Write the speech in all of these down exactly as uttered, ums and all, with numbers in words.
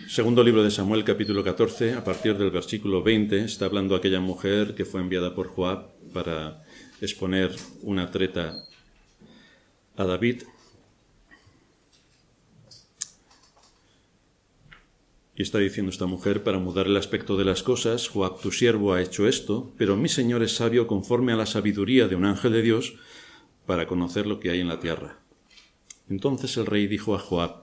Segundo libro de Samuel, capítulo catorce, a partir del versículo veinte, está hablando aquella mujer que fue enviada por Joab para exponer una treta a David. Y está diciendo esta mujer: para mudar el aspecto de las cosas, Joab tu siervo ha hecho esto, pero mi señor es sabio conforme a la sabiduría de un ángel de Dios para conocer lo que hay en la tierra. Entonces el rey dijo a Joab: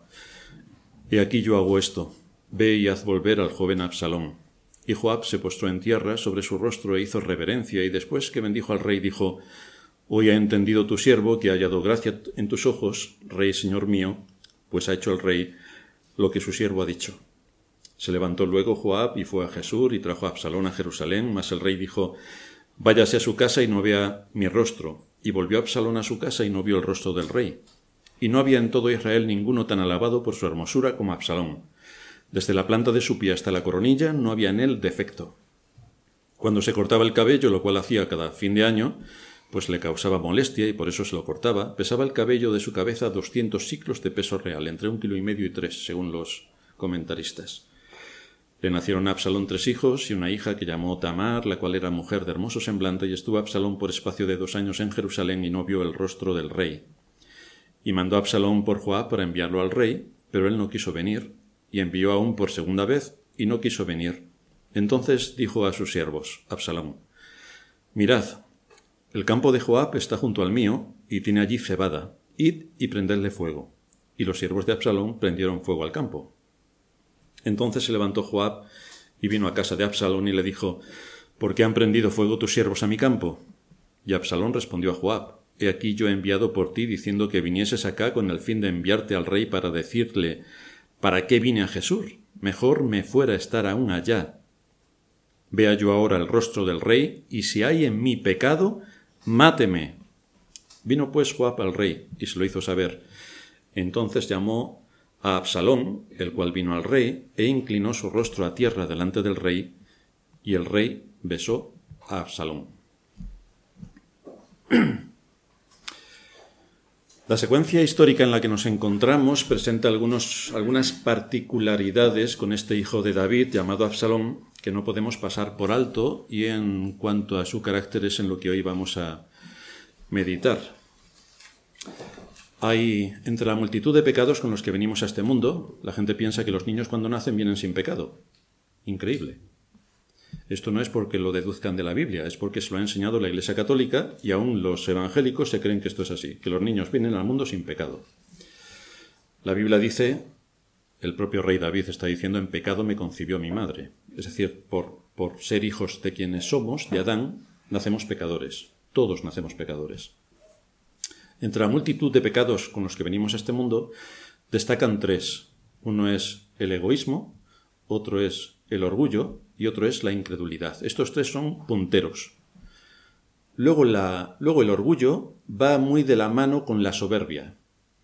he aquí yo hago esto, ve y haz volver al joven Absalón. Y Joab se postró en tierra sobre su rostro e hizo reverencia, y después que bendijo al rey dijo: hoy ha entendido tu siervo que ha hallado gracia en tus ojos, rey señor mío, pues ha hecho el rey lo que su siervo ha dicho. Se levantó luego Joab y fue a Jesús y trajo a Absalón a Jerusalén, mas el rey dijo: váyase a su casa y no vea mi rostro. Y volvió Absalón a su casa y no vio el rostro del rey. Y no había en todo Israel ninguno tan alabado por su hermosura como Absalón. Desde la planta de su pie hasta la coronilla no había en él defecto. Cuando se cortaba el cabello, lo cual hacía cada fin de año, pues le causaba molestia y por eso se lo cortaba, pesaba el cabello de su cabeza doscientos siclos de peso real, entre un kilo y medio y tres, según los comentaristas. Le nacieron a Absalón tres hijos y una hija que llamó Tamar, la cual era mujer de hermoso semblante, y estuvo Absalón por espacio de dos años en Jerusalén y no vio el rostro del rey. Y mandó Absalón por Joab para enviarlo al rey, pero él no quiso venir, y envió aún por segunda vez, y no quiso venir. Entonces dijo a sus siervos, Absalón: mirad, el campo de Joab está junto al mío, y tiene allí cebada, id y prendedle fuego. Y los siervos de Absalón prendieron fuego al campo. Entonces se levantó Joab y vino a casa de Absalón y le dijo: ¿por qué han prendido fuego tus siervos a mi campo? Y Absalón respondió a Joab: he aquí yo he enviado por ti diciendo que vinieses acá con el fin de enviarte al rey para decirle: ¿para qué vine a Jesús? Mejor me fuera estar aún allá. Vea yo ahora el rostro del rey, y si hay en mí pecado, máteme. Vino pues Joab al rey, y se lo hizo saber. Entonces llamó a Absalón, el cual vino al rey, e inclinó su rostro a tierra delante del rey, y el rey besó a Absalón. La secuencia histórica en la que nos encontramos presenta algunos, algunas particularidades con este hijo de David llamado Absalón que no podemos pasar por alto, y en cuanto a su carácter es en lo que hoy vamos a meditar. Hay entre la multitud de pecados con los que venimos a este mundo, la gente piensa que los niños cuando nacen vienen sin pecado. Increíble. Esto no es porque lo deduzcan de la Biblia, es porque se lo ha enseñado la Iglesia Católica, y aún los evangélicos se creen que esto es así, que los niños vienen al mundo sin pecado. La Biblia dice, el propio rey David está diciendo: en pecado me concibió mi madre. Es decir, por, por ser hijos de quienes somos, de Adán, nacemos pecadores. Todos nacemos pecadores. Entre la multitud de pecados con los que venimos a este mundo, destacan tres. Uno es el egoísmo, otro es el orgullo y otro es la incredulidad. Estos tres son punteros. Luego, la, luego el orgullo va muy de la mano con la soberbia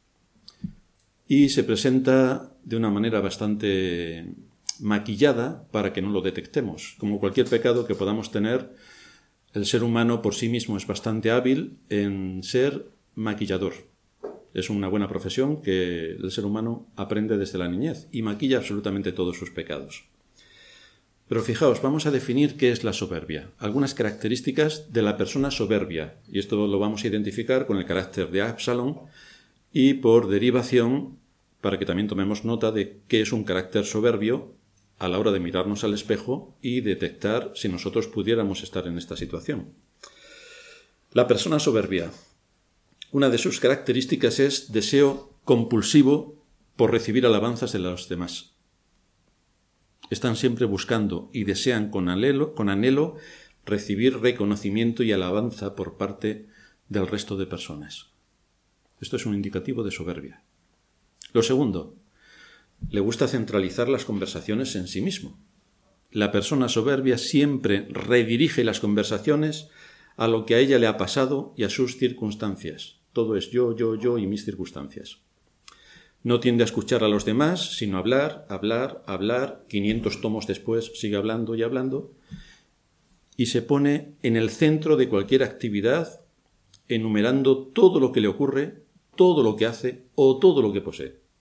y se presenta de una manera bastante maquillada para que no lo detectemos. Como cualquier pecado que podamos tener, el ser humano por sí mismo es bastante hábil en ser maquillador. Es una buena profesión que el ser humano aprende desde la niñez y maquilla absolutamente todos sus pecados. Pero fijaos, vamos a definir qué es la soberbia. Algunas características de la persona soberbia, y esto lo vamos a identificar con el carácter de Absalón y por derivación, para que también tomemos nota de qué es un carácter soberbio a la hora de mirarnos al espejo y detectar si nosotros pudiéramos estar en esta situación. La persona soberbia, una de sus características es deseo compulsivo por recibir alabanzas de los demás. Están siempre buscando y desean con anhelo, con anhelo recibir reconocimiento y alabanza por parte del resto de personas. Esto es un indicativo de soberbia. Lo segundo, le gusta centralizar las conversaciones en sí mismo. La persona soberbia siempre redirige las conversaciones a lo que a ella le ha pasado y a sus circunstancias. Todo es yo, yo, yo y mis circunstancias. No tiende a escuchar a los demás, sino a hablar, hablar, hablar. quinientos tomos después sigue hablando y hablando. Y se pone en el centro de cualquier actividad, enumerando todo lo que le ocurre, todo lo que hace o todo lo que posee.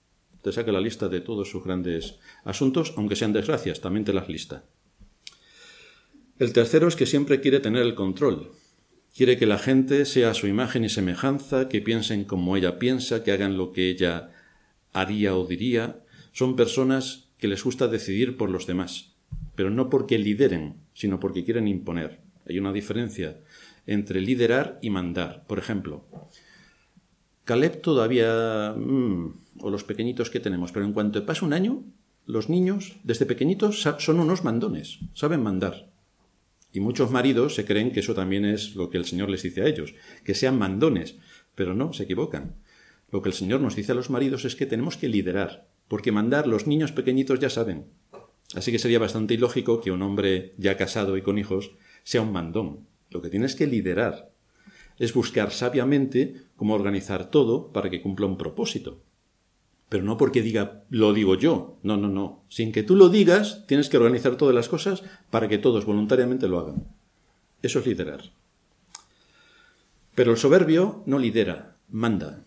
te saca la lista de todos sus grandes asuntos, aunque sean desgracias, también te las lista. El tercero es que siempre quiere tener el control. Quiere que la gente sea a su imagen y semejanza, que piensen como ella piensa, que hagan lo que ella haría o diría. Son personas que les gusta decidir por los demás, pero no porque lideren, sino porque quieren imponer. Hay una diferencia entre liderar y mandar. Por ejemplo, Caleb todavía, mmm, o los pequeñitos que tenemos, pero en cuanto pasa un año, los niños, desde pequeñitos, son unos mandones, saben mandar. Y muchos maridos se creen que eso también es lo que el Señor les dice a ellos, que sean mandones, pero no, se equivocan. Lo que el Señor nos dice a los maridos es que tenemos que liderar, porque mandar los niños pequeñitos ya saben. Así que sería bastante ilógico que un hombre ya casado y con hijos sea un mandón. Lo que tienes que liderar es buscar sabiamente cómo organizar todo para que cumpla un propósito. Pero no porque diga, lo digo yo. No, no, no. Sin que tú lo digas, tienes que organizar todas las cosas para que todos voluntariamente lo hagan. Eso es liderar. Pero el soberbio no lidera, manda.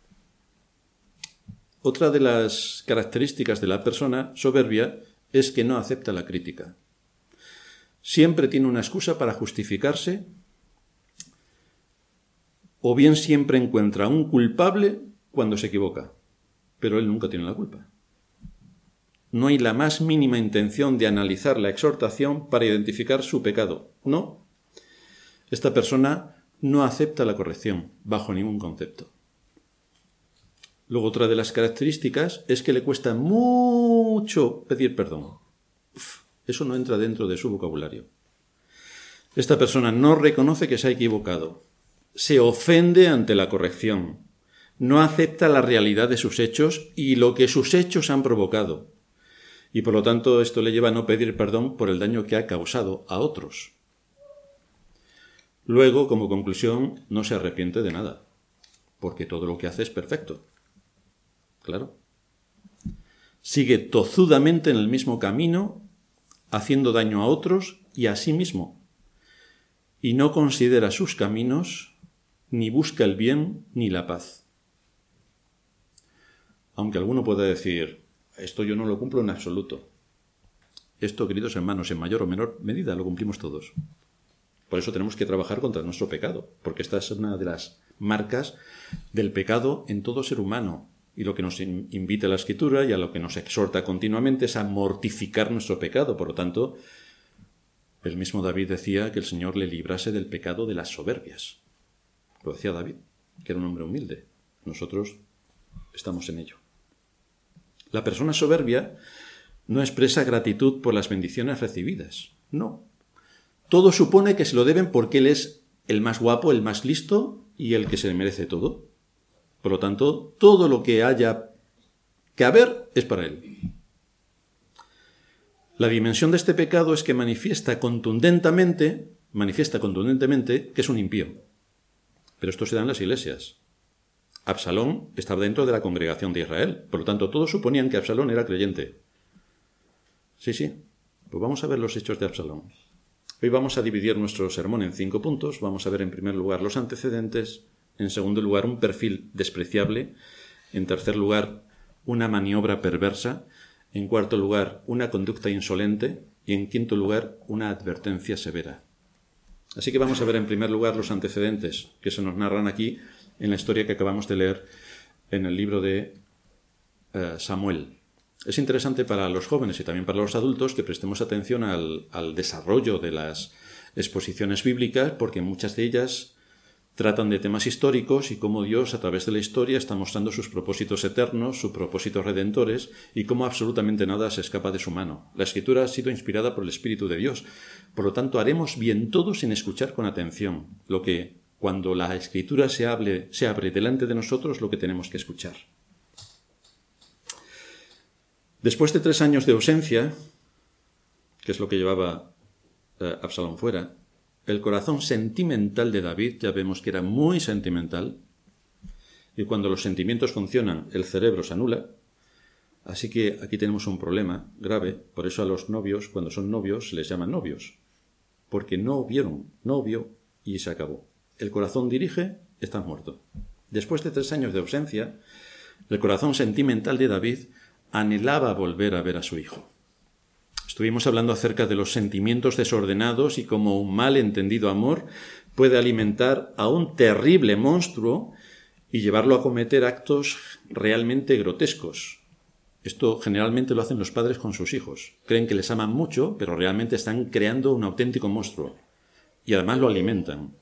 Otra de las características de la persona soberbia es que no acepta la crítica. Siempre tiene una excusa para justificarse, o bien siempre encuentra un culpable cuando se equivoca, pero él nunca tiene la culpa. No hay la más mínima intención de analizar la exhortación para identificar su pecado. No. Esta persona no acepta la corrección bajo ningún concepto. Luego, otra de las características es que le cuesta mucho pedir perdón. Uf, eso no entra dentro de su vocabulario. Esta persona no reconoce que se ha equivocado. Se ofende ante la corrección. No acepta la realidad de sus hechos y lo que sus hechos han provocado. Y por lo tanto esto le lleva a no pedir perdón por el daño que ha causado a otros. Luego, como conclusión, no se arrepiente de nada, porque todo lo que hace es perfecto. Claro. Sigue tozudamente en el mismo camino, haciendo daño a otros y a sí mismo. Y no considera sus caminos, ni busca el bien ni la paz. Aunque alguno pueda decir, esto yo no lo cumplo en absoluto. Esto, queridos hermanos, en mayor o menor medida lo cumplimos todos. Por eso tenemos que trabajar contra nuestro pecado, porque esta es una de las marcas del pecado en todo ser humano. Y lo que nos invita a la Escritura y a lo que nos exhorta continuamente es a mortificar nuestro pecado. Por lo tanto, el mismo David decía que el Señor le librase del pecado de las soberbias. Lo decía David, que era un hombre humilde. Nosotros estamos en ello. La persona soberbia no expresa gratitud por las bendiciones recibidas. No. Todo supone que se lo deben porque él es el más guapo, el más listo y el que se merece todo. Por lo tanto, todo lo que haya que haber es para él. La dimensión de este pecado es que manifiesta contundentemente, manifiesta contundentemente que es un impío. Pero esto se da en las iglesias. Absalón estaba dentro de la congregación de Israel. Por lo tanto, todos suponían que Absalón era creyente. Sí, sí. Pues vamos a ver los hechos de Absalón. Hoy vamos a dividir nuestro sermón en cinco puntos. Vamos a ver en primer lugar los antecedentes. En segundo lugar, un perfil despreciable. En tercer lugar, una maniobra perversa. En cuarto lugar, una conducta insolente. Y en quinto lugar, una advertencia severa. Así que vamos a ver en primer lugar los antecedentes que se nos narran aquí en la historia que acabamos de leer en el libro de uh, Samuel. Es interesante para los jóvenes y también para los adultos que prestemos atención al, al desarrollo de las exposiciones bíblicas, porque muchas de ellas tratan de temas históricos y cómo Dios a través de la historia está mostrando sus propósitos eternos, sus propósitos redentores y cómo absolutamente nada se escapa de su mano. La Escritura ha sido inspirada por el Espíritu de Dios. Por lo tanto, haremos bien todos en escuchar con atención lo que, cuando la Escritura se, hable, se abre delante de nosotros, lo que tenemos que escuchar. Después de tres años de ausencia, que es lo que llevaba eh, Absalón fuera, el corazón sentimental de David, ya vemos que era muy sentimental, y cuando los sentimientos funcionan, el cerebro se anula. Así que aquí tenemos un problema grave. Por eso a los novios, cuando son novios, les llaman novios, porque no vieron, no vio, y se acabó. El corazón dirige, estás muerto. Después de tres años de ausencia, El corazón sentimental de David anhelaba volver a ver a su hijo. Estuvimos hablando acerca de los sentimientos desordenados y cómo un mal entendido amor puede alimentar a un terrible monstruo y llevarlo a cometer actos realmente grotescos. Esto generalmente lo hacen los padres con sus hijos. Creen que les aman mucho, pero realmente están creando un auténtico monstruo. Y además lo alimentan.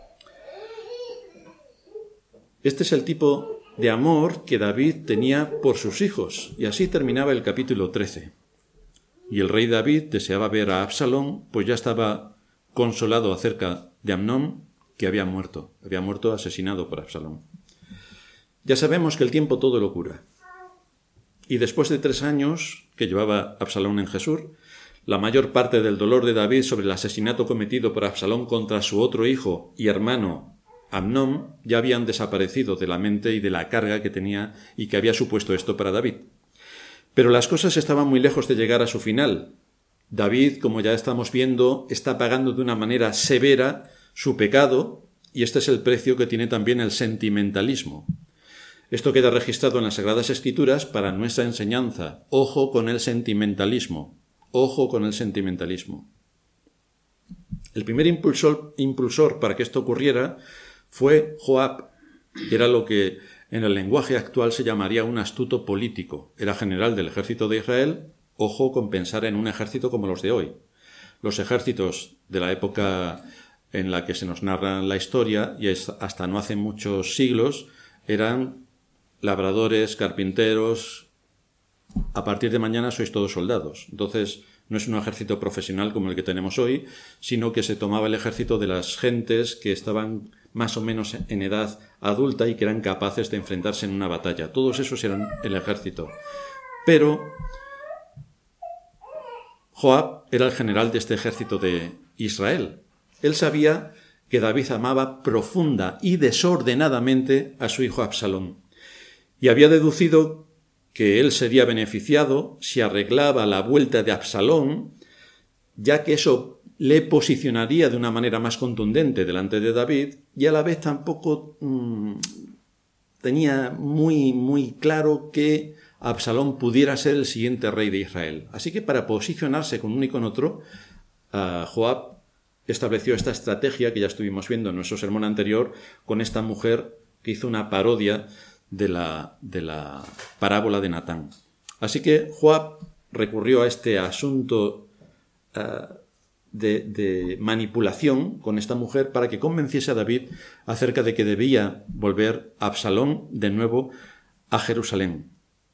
Este es el tipo de amor que David tenía por sus hijos. Y así terminaba el capítulo trece. Y el rey David deseaba ver a Absalón, pues ya estaba consolado acerca de Amnón, que había muerto. Había muerto asesinado por Absalón. Ya sabemos que el tiempo todo lo cura. Y después de tres años que llevaba Absalón en Jesús, la mayor parte del dolor de David sobre el asesinato cometido por Absalón contra su otro hijo y hermano Amnón ya habían desaparecido de la mente y de la carga que tenía y que había supuesto esto para David. Pero las cosas estaban muy lejos de llegar a su final. David, como ya estamos viendo, está pagando de una manera severa su pecado, y este es el precio que tiene también el sentimentalismo. Esto queda registrado en las Sagradas Escrituras para nuestra enseñanza. Ojo con el sentimentalismo. Ojo con el sentimentalismo. El primer impulsor, impulsor para que esto ocurriera fue Joab, que era lo que en el lenguaje actual se llamaría un astuto político. Era general del ejército de Israel. Ojo con pensar en un ejército como los de hoy. Los ejércitos de la época en la que se nos narra la historia, y hasta no hace muchos siglos, eran labradores, carpinteros. A partir de mañana sois todos soldados. Entonces, no es un ejército profesional como el que tenemos hoy, sino que se tomaba el ejército de las gentes que estaban más o menos en edad adulta y que eran capaces de enfrentarse en una batalla. Todos esos eran el ejército. Pero Joab era el general de este ejército de Israel. Él sabía que David amaba profunda y desordenadamente a su hijo Absalón, y había deducido que él sería beneficiado si arreglaba la vuelta de Absalón, ya que eso le posicionaría de una manera más contundente delante de David, y a la vez tampoco mmm, tenía muy, muy claro que Absalón pudiera ser el siguiente rey de Israel. Así que para posicionarse con uno y con otro, uh, Joab estableció esta estrategia que ya estuvimos viendo en nuestro sermón anterior con esta mujer que hizo una parodia de la, de la parábola de Natán. Así que Joab recurrió a este asunto uh, de, de manipulación con esta mujer para que convenciese a David acerca de que debía volver Absalón de nuevo a Jerusalén.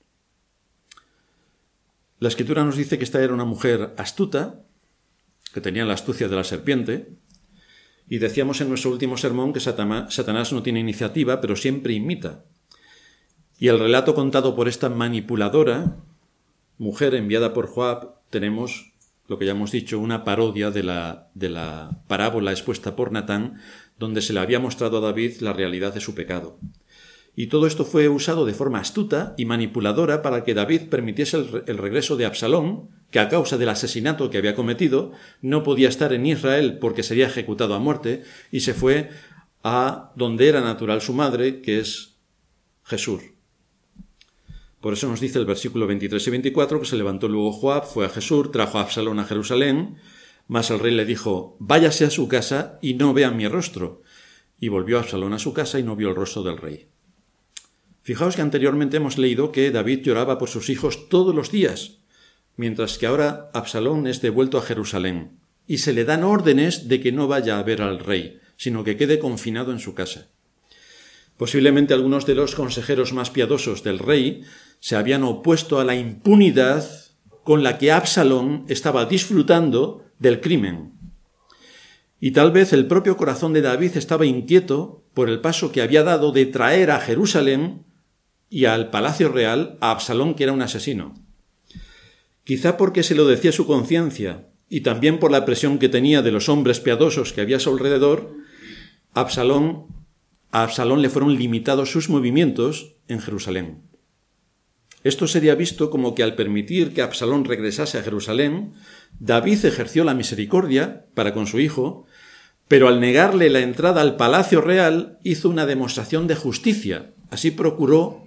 La Escritura nos dice que esta era una mujer astuta, que tenía la astucia de la serpiente, y decíamos en nuestro último sermón que Satanás no tiene iniciativa, pero siempre imita. Y el relato contado por esta manipuladora, mujer enviada por Joab, tenemos lo que ya hemos dicho, una parodia de la, de la parábola expuesta por Natán, donde se le había mostrado a David la realidad de su pecado. Y todo esto fue usado de forma astuta y manipuladora para que David permitiese el, el regreso de Absalón, que a causa del asesinato que había cometido no podía estar en Israel porque sería ejecutado a muerte, y se fue a donde era natural su madre, que es Jesús. Por eso nos dice el versículo veintitrés y veinticuatro que se levantó luego Joab, fue a Jesús, trajo a Absalón a Jerusalén, mas el rey le dijo, váyase a su casa y no vea mi rostro. Y volvió Absalón a su casa y no vio el rostro del rey. Fijaos que anteriormente hemos leído que David lloraba por sus hijos todos los días, mientras que ahora Absalón es devuelto a Jerusalén, y se le dan órdenes de que no vaya a ver al rey, sino que quede confinado en su casa. Posiblemente algunos de los consejeros más piadosos del rey se habían opuesto a la impunidad con la que Absalón estaba disfrutando del crimen. Y tal vez el propio corazón de David estaba inquieto por el paso que había dado de traer a Jerusalén y al palacio real a Absalón, que era un asesino. Quizá porque se lo decía su conciencia y también por la presión que tenía de los hombres piadosos que había a su alrededor, Absalón, a Absalón le fueron limitados sus movimientos en Jerusalén. Esto sería visto como que al permitir que Absalón regresase a Jerusalén, David ejerció la misericordia para con su hijo, pero al negarle la entrada al palacio real hizo una demostración de justicia. Así procuró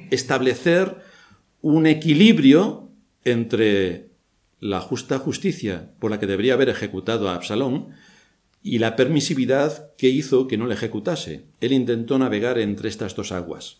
establecer un equilibrio entre la justa justicia por la que debería haber ejecutado a Absalón y la permisividad que hizo que no le ejecutase. Él intentó navegar entre estas dos aguas.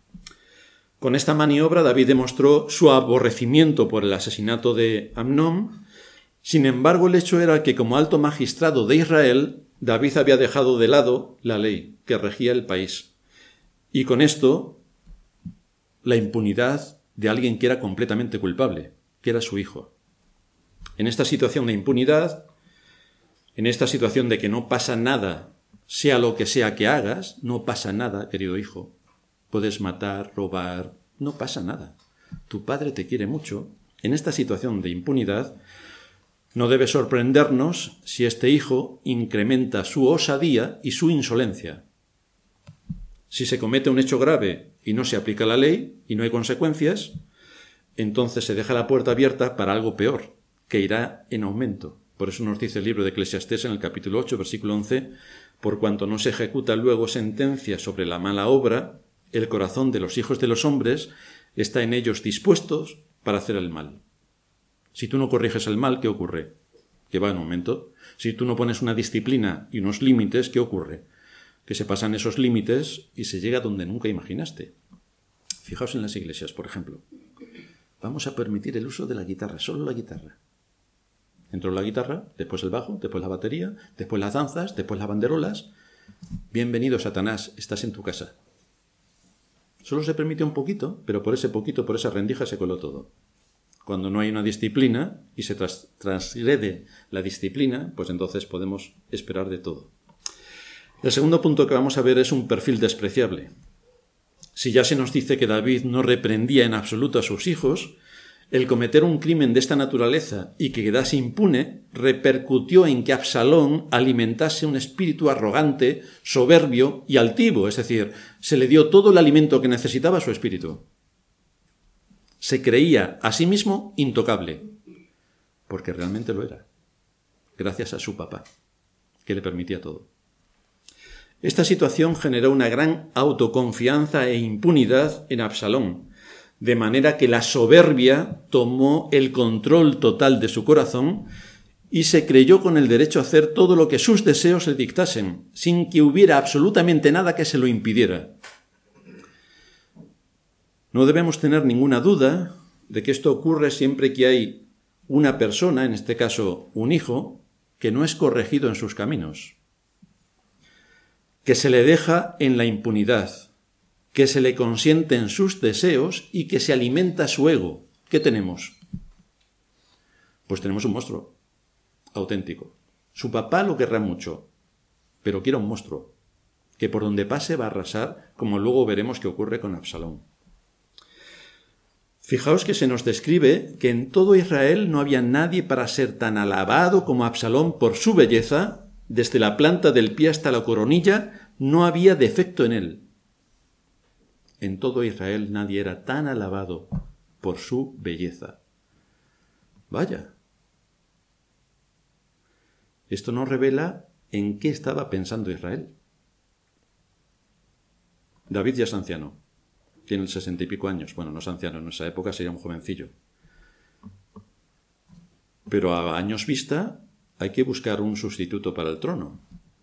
Con esta maniobra David demostró su aborrecimiento por el asesinato de Amnón. Sin embargo, el hecho era que como alto magistrado de Israel, David había dejado de lado la ley que regía el país. Y con esto, la impunidad de alguien que era completamente culpable, que era su hijo. En esta situación de impunidad, en esta situación de que no pasa nada, sea lo que sea que hagas, no pasa nada, querido hijo. Puedes matar, robar, no pasa nada. Tu padre te quiere mucho. En esta situación de impunidad, no debe sorprendernos si este hijo incrementa su osadía y su insolencia. Si se comete un hecho grave y no se aplica la ley y no hay consecuencias, entonces se deja la puerta abierta para algo peor, que irá en aumento. Por eso nos dice el libro de Eclesiastés en el capítulo ocho, versículo once, por cuanto no se ejecuta luego sentencia sobre la mala obra, el corazón de los hijos de los hombres está en ellos dispuestos para hacer el mal. Si tú no corriges el mal, ¿qué ocurre? Que va en aumento. Si tú no pones una disciplina y unos límites, ¿qué ocurre? Que se pasan esos límites y se llega donde nunca imaginaste. Fijaos en las iglesias, por ejemplo. Vamos a permitir el uso de la guitarra, solo la guitarra. Entró la guitarra, después el bajo, después la batería, después las danzas, después las banderolas. Bienvenido, Satanás, estás en tu casa. Solo se permite un poquito, pero por ese poquito, por esa rendija se coló todo. Cuando no hay una disciplina y se tras- transgrede la disciplina, pues entonces podemos esperar de todo. El segundo punto que vamos a ver es un perfil despreciable. Si ya se nos dice que David no reprendía en absoluto a sus hijos, el cometer un crimen de esta naturaleza y que quedase impune repercutió en que Absalón alimentase un espíritu arrogante, soberbio y altivo, es decir, se le dio todo el alimento que necesitaba a su espíritu. Se creía a sí mismo intocable, porque realmente lo era, gracias a su papá, que le permitía todo. Esta situación generó una gran autoconfianza e impunidad en Absalón, de manera que la soberbia tomó el control total de su corazón y se creyó con el derecho a hacer todo lo que sus deseos le dictasen, sin que hubiera absolutamente nada que se lo impidiera. No debemos tener ninguna duda de que esto ocurre siempre que hay una persona, en este caso un hijo, que no es corregido en sus caminos, que se le deja en la impunidad, que se le consiente en sus deseos y que se alimenta su ego. ¿Qué tenemos? Pues tenemos un monstruo auténtico. Su papá lo querrá mucho, pero quiere un monstruo, que por donde pase va a arrasar, como luego veremos que ocurre con Absalón. Fijaos que se nos describe que en todo Israel no había nadie para ser tan alabado como Absalón por su belleza. Desde la planta del pie hasta la coronilla no había defecto en él. En todo Israel nadie era tan alabado por su belleza. Vaya. Esto nos revela en qué estaba pensando Israel. David ya es anciano. Tiene sesenta y pico años. Bueno, no es anciano, en esa época sería un jovencillo. Pero a años vista hay que buscar un sustituto para el trono.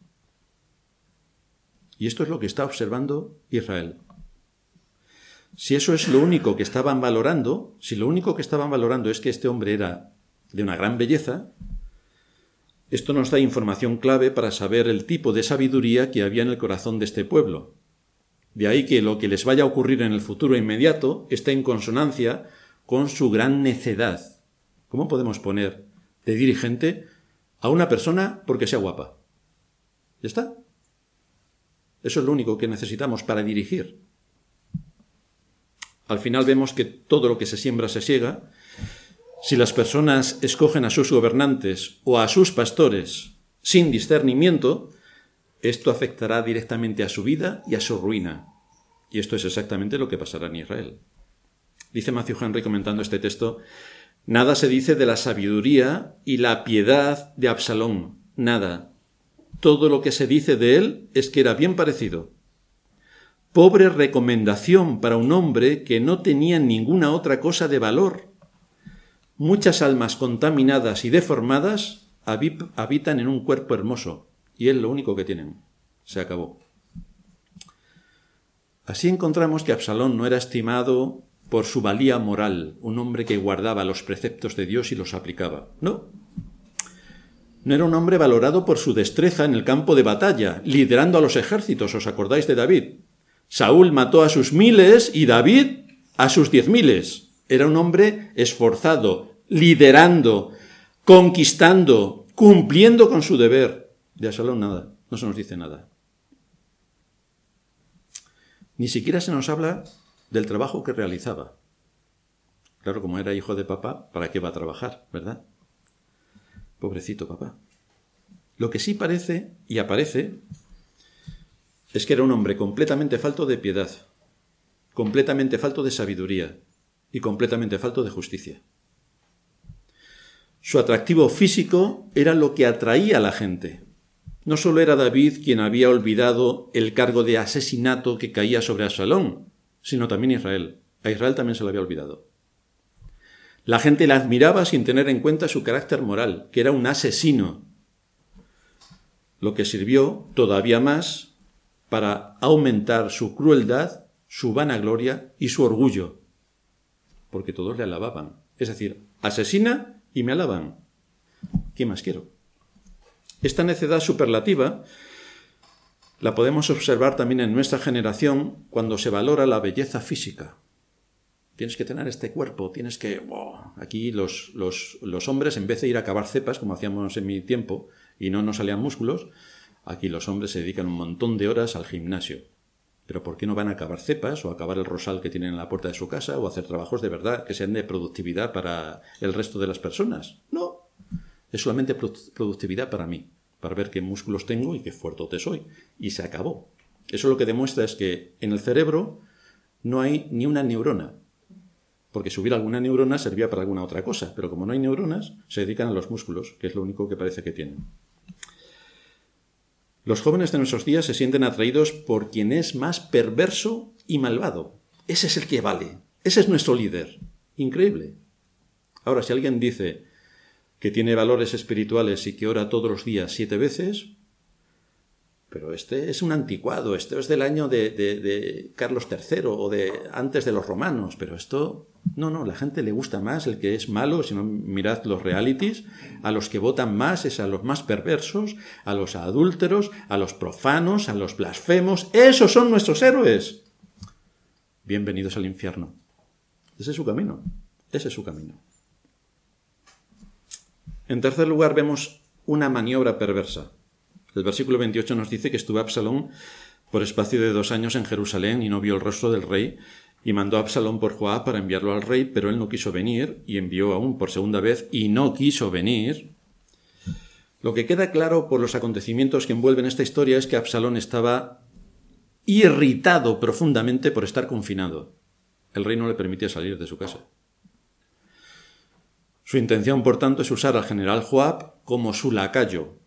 Y esto es lo que está observando Israel. Si eso es lo único que estaban valorando, si lo único que estaban valorando es que este hombre era de una gran belleza, esto nos da información clave para saber el tipo de sabiduría que había en el corazón de este pueblo. De ahí que lo que les vaya a ocurrir en el futuro inmediato está en consonancia con su gran necedad. ¿Cómo podemos poner de dirigente a una persona porque sea guapa? ¿Ya está? Eso es lo único que necesitamos para dirigir. Al final vemos que todo lo que se siembra se siega. Si las personas escogen a sus gobernantes o a sus pastores sin discernimiento, esto afectará directamente a su vida y a su ruina. Y esto es exactamente lo que pasará en Israel. Dice Matthew Henry comentando este texto: nada se dice de la sabiduría y la piedad de Absalón, nada. Todo lo que se dice de él es que era bien parecido. Pobre recomendación para un hombre que no tenía ninguna otra cosa de valor. Muchas almas contaminadas y deformadas habitan en un cuerpo hermoso, y es lo único que tienen. Se acabó. Así encontramos que Absalón no era estimado por su valía moral, un hombre que guardaba los preceptos de Dios y los aplicaba. No. No era un hombre valorado por su destreza en el campo de batalla, liderando a los ejércitos. ¿Os acordáis de David? Saúl mató a sus miles y David a sus diez miles. Era un hombre esforzado, liderando, conquistando, cumpliendo con su deber. De Absalón nada, no se nos dice nada. Ni siquiera se nos habla del trabajo que realizaba. Claro, como era hijo de papá, ¿para qué va a trabajar, verdad? Pobrecito papá. Lo que sí parece, y aparece, es que era un hombre completamente falto de piedad, completamente falto de sabiduría y completamente falto de justicia. Su atractivo físico era lo que atraía a la gente. No solo era David quien había olvidado el cargo de asesinato que caía sobre Absalón, sino también Israel. A Israel también se lo había olvidado. La gente le admiraba sin tener en cuenta su carácter moral, que era un asesino, lo que sirvió todavía más para aumentar su crueldad, su vanagloria y su orgullo, porque todos le alababan. Es decir, asesina y me alaban. ¿Qué más quiero? Esta necedad superlativa la podemos observar también en nuestra generación cuando se valora la belleza física. Tienes que tener este cuerpo, tienes que... Oh, aquí los, los, los hombres, en vez de ir a cavar cepas, como hacíamos en mi tiempo, y no nos salían músculos, aquí los hombres se dedican un montón de horas al gimnasio. Pero ¿por qué no van a cavar cepas o a cavar el rosal que tienen en la puerta de su casa o a hacer trabajos de verdad que sean de productividad para el resto de las personas? No, es solamente productividad para mí, para ver qué músculos tengo y qué fuertote soy. Y se acabó. Eso lo que demuestra es que en el cerebro no hay ni una neurona. Porque si hubiera alguna neurona servía para alguna otra cosa, pero como no hay neuronas, se dedican a los músculos, que es lo único que parece que tienen. Los jóvenes de nuestros días se sienten atraídos por quien es más perverso y malvado. Ese es el que vale, ese es nuestro líder. Increíble. Ahora, si alguien dice que tiene valores espirituales y que ora todos los días siete veces, pero este es un anticuado, esto es del año de, de, de Carlos tercero o de antes de los romanos, pero esto... No, no, la gente le gusta más el que es malo, si no mirad los realities, a los que votan más es a los más perversos, a los adúlteros, a los profanos, a los blasfemos. ¡Esos son nuestros héroes! Bienvenidos al infierno. Ese es su camino, ese es su camino. En tercer lugar vemos una maniobra perversa. El versículo veintiocho nos dice que estuvo Absalón por espacio de dos años en Jerusalén y no vio el rostro del rey, y mandó a Absalón por Joab para enviarlo al rey, pero él no quiso venir, y envió aún por segunda vez, y no quiso venir. Lo que queda claro por los acontecimientos que envuelven esta historia es que Absalón estaba irritado profundamente por estar confinado. El rey no le permitía salir de su casa. Su intención, por tanto, es usar al general Joab como su lacayo.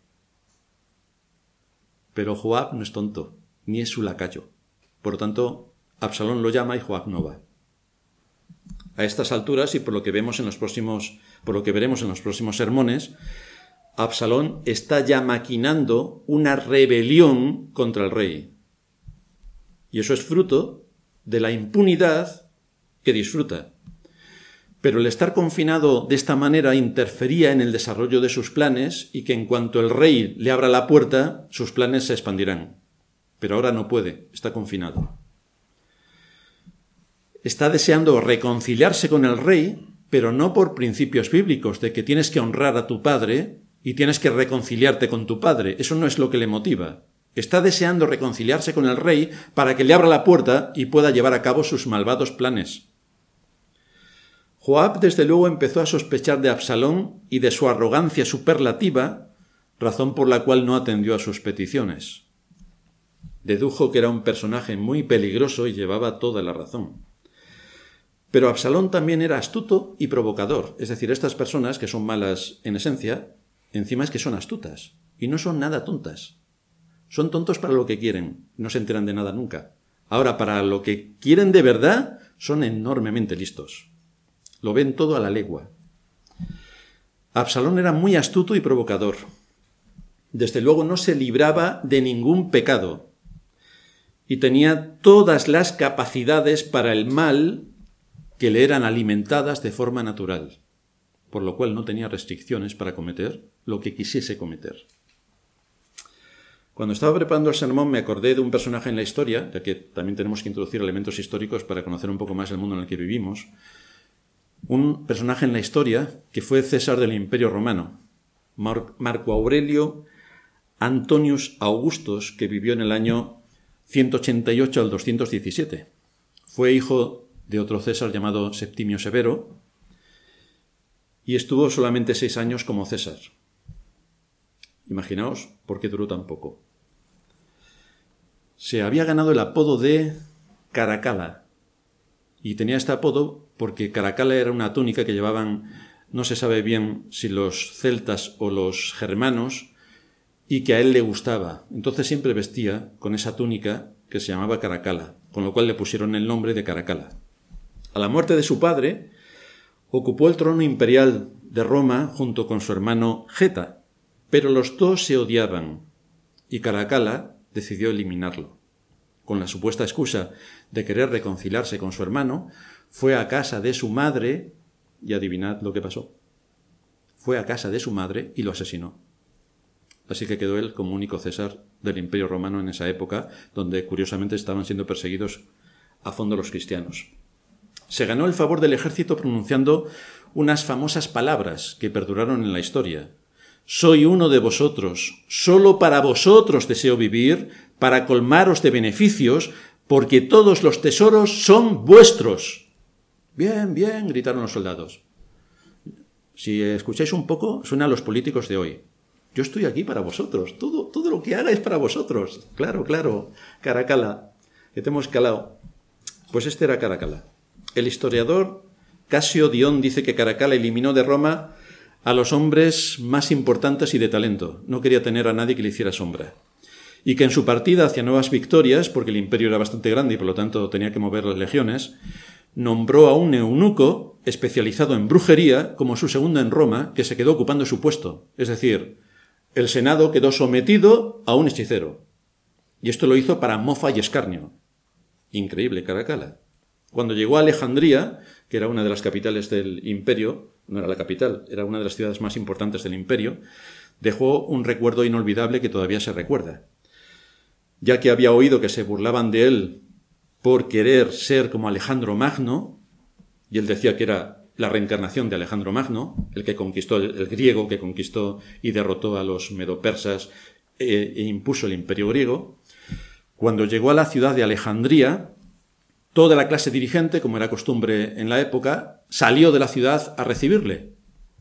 Pero Joab no es tonto, ni es su lacayo. Por lo tanto, Absalón lo llama y Joab no va. A estas alturas, y por lo que vemos en los próximos, por lo que veremos en los próximos sermones, Absalón está ya maquinando una rebelión contra el rey. Y eso es fruto de la impunidad que disfruta. Pero el estar confinado de esta manera interfería en el desarrollo de sus planes y que en cuanto el rey le abra la puerta, sus planes se expandirán. Pero ahora no puede, está confinado. Está deseando reconciliarse con el rey, pero no por principios bíblicos de que tienes que honrar a tu padre y tienes que reconciliarte con tu padre. Eso no es lo que le motiva. Está deseando reconciliarse con el rey para que le abra la puerta y pueda llevar a cabo sus malvados planes. Joab, desde luego, empezó a sospechar de Absalón y de su arrogancia superlativa, razón por la cual no atendió a sus peticiones. Dedujo que era un personaje muy peligroso y llevaba toda la razón. Pero Absalón también era astuto y provocador. Es decir, estas personas que son malas en esencia, encima es que son astutas. Y no son nada tontas. Son tontos para lo que quieren. No se enteran de nada nunca. Ahora, para lo que quieren de verdad, son enormemente listos. Lo ven todo a la legua. Absalón era muy astuto y provocador. Desde luego no se libraba de ningún pecado y tenía todas las capacidades para el mal que le eran alimentadas de forma natural, por lo cual no tenía restricciones para cometer lo que quisiese cometer. Cuando estaba preparando el sermón me acordé de un personaje en la historia, ya que también tenemos que introducir elementos históricos para conocer un poco más el mundo en el que vivimos. Un personaje en la historia que fue César del Imperio Romano, Mar- Marco Aurelio Antonius Augustus, que vivió en el año ciento ochenta y ocho al doscientos diecisiete. Fue hijo de otro César llamado Septimio Severo y estuvo solamente seis años como César. Imaginaos por qué duró tan poco. Se había ganado el apodo de Caracalla y tenía este apodo porque Caracalla era una túnica que llevaban, no se sabe bien si los celtas o los germanos, y que a él le gustaba. Entonces siempre vestía con esa túnica que se llamaba Caracalla, con lo cual le pusieron el nombre de Caracalla. A la muerte de su padre, ocupó el trono imperial de Roma junto con su hermano Geta, pero los dos se odiaban y Caracalla decidió eliminarlo. Con la supuesta excusa de querer reconciliarse con su hermano, fue a casa de su madre y adivinad lo que pasó. Fue a casa de su madre y lo asesinó. Así que quedó él como único César del Imperio Romano en esa época, donde curiosamente estaban siendo perseguidos a fondo los cristianos. Se ganó el favor del ejército pronunciando unas famosas palabras que perduraron en la historia. Soy uno de vosotros, solo para vosotros deseo vivir, para colmaros de beneficios, porque todos los tesoros son vuestros. Bien, bien, gritaron los soldados. Si escucháis un poco, suena a los políticos de hoy. Yo estoy aquí para vosotros, todo, todo lo que haga es para vosotros. Claro, claro, Caracalla, que te hemos calado. Pues este era Caracalla. El historiador Casio Dion dice que Caracalla eliminó de Roma a los hombres más importantes y de talento. No quería tener a nadie que le hiciera sombra. Y que en su partida hacia nuevas victorias, porque el imperio era bastante grande y por lo tanto tenía que mover las legiones, nombró a un eunuco especializado en brujería como su segundo en Roma, que se quedó ocupando su puesto. Es decir, el Senado quedó sometido a un hechicero. Y esto lo hizo para mofa y escarnio. Increíble, Caracalla. Cuando llegó a Alejandría, que era una de las capitales del imperio, no era la capital, era una de las ciudades más importantes del imperio, dejó un recuerdo inolvidable que todavía se recuerda. Ya que había oído que se burlaban de él por querer ser como Alejandro Magno, y él decía que era la reencarnación de Alejandro Magno, el que conquistó, el, el griego que conquistó y derrotó a los medopersas e, e impuso el imperio griego. Cuando llegó a la ciudad de Alejandría, toda la clase dirigente, como era costumbre en la época, salió de la ciudad a recibirle.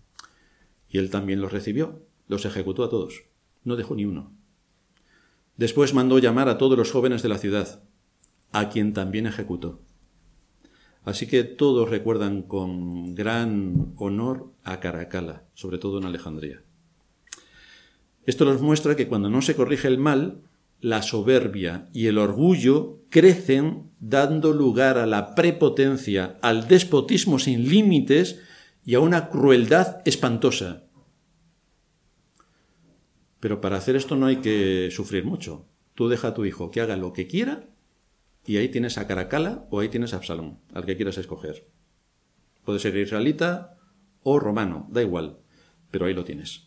Y él también los recibió, los ejecutó a todos, no dejó ni uno. Después mandó llamar a todos los jóvenes de la ciudad, a quien también ejecutó. Así que todos recuerdan con gran honor a Caracalla, sobre todo en Alejandría. Esto nos muestra que cuando no se corrige el mal, la soberbia y el orgullo crecen dando lugar a la prepotencia, al despotismo sin límites y a una crueldad espantosa. Pero para hacer esto no hay que sufrir mucho. Tú deja a tu hijo que haga lo que quiera y ahí tienes a Caracalla o ahí tienes a Absalón, al que quieras escoger. Puede ser israelita o romano, da igual, pero ahí lo tienes.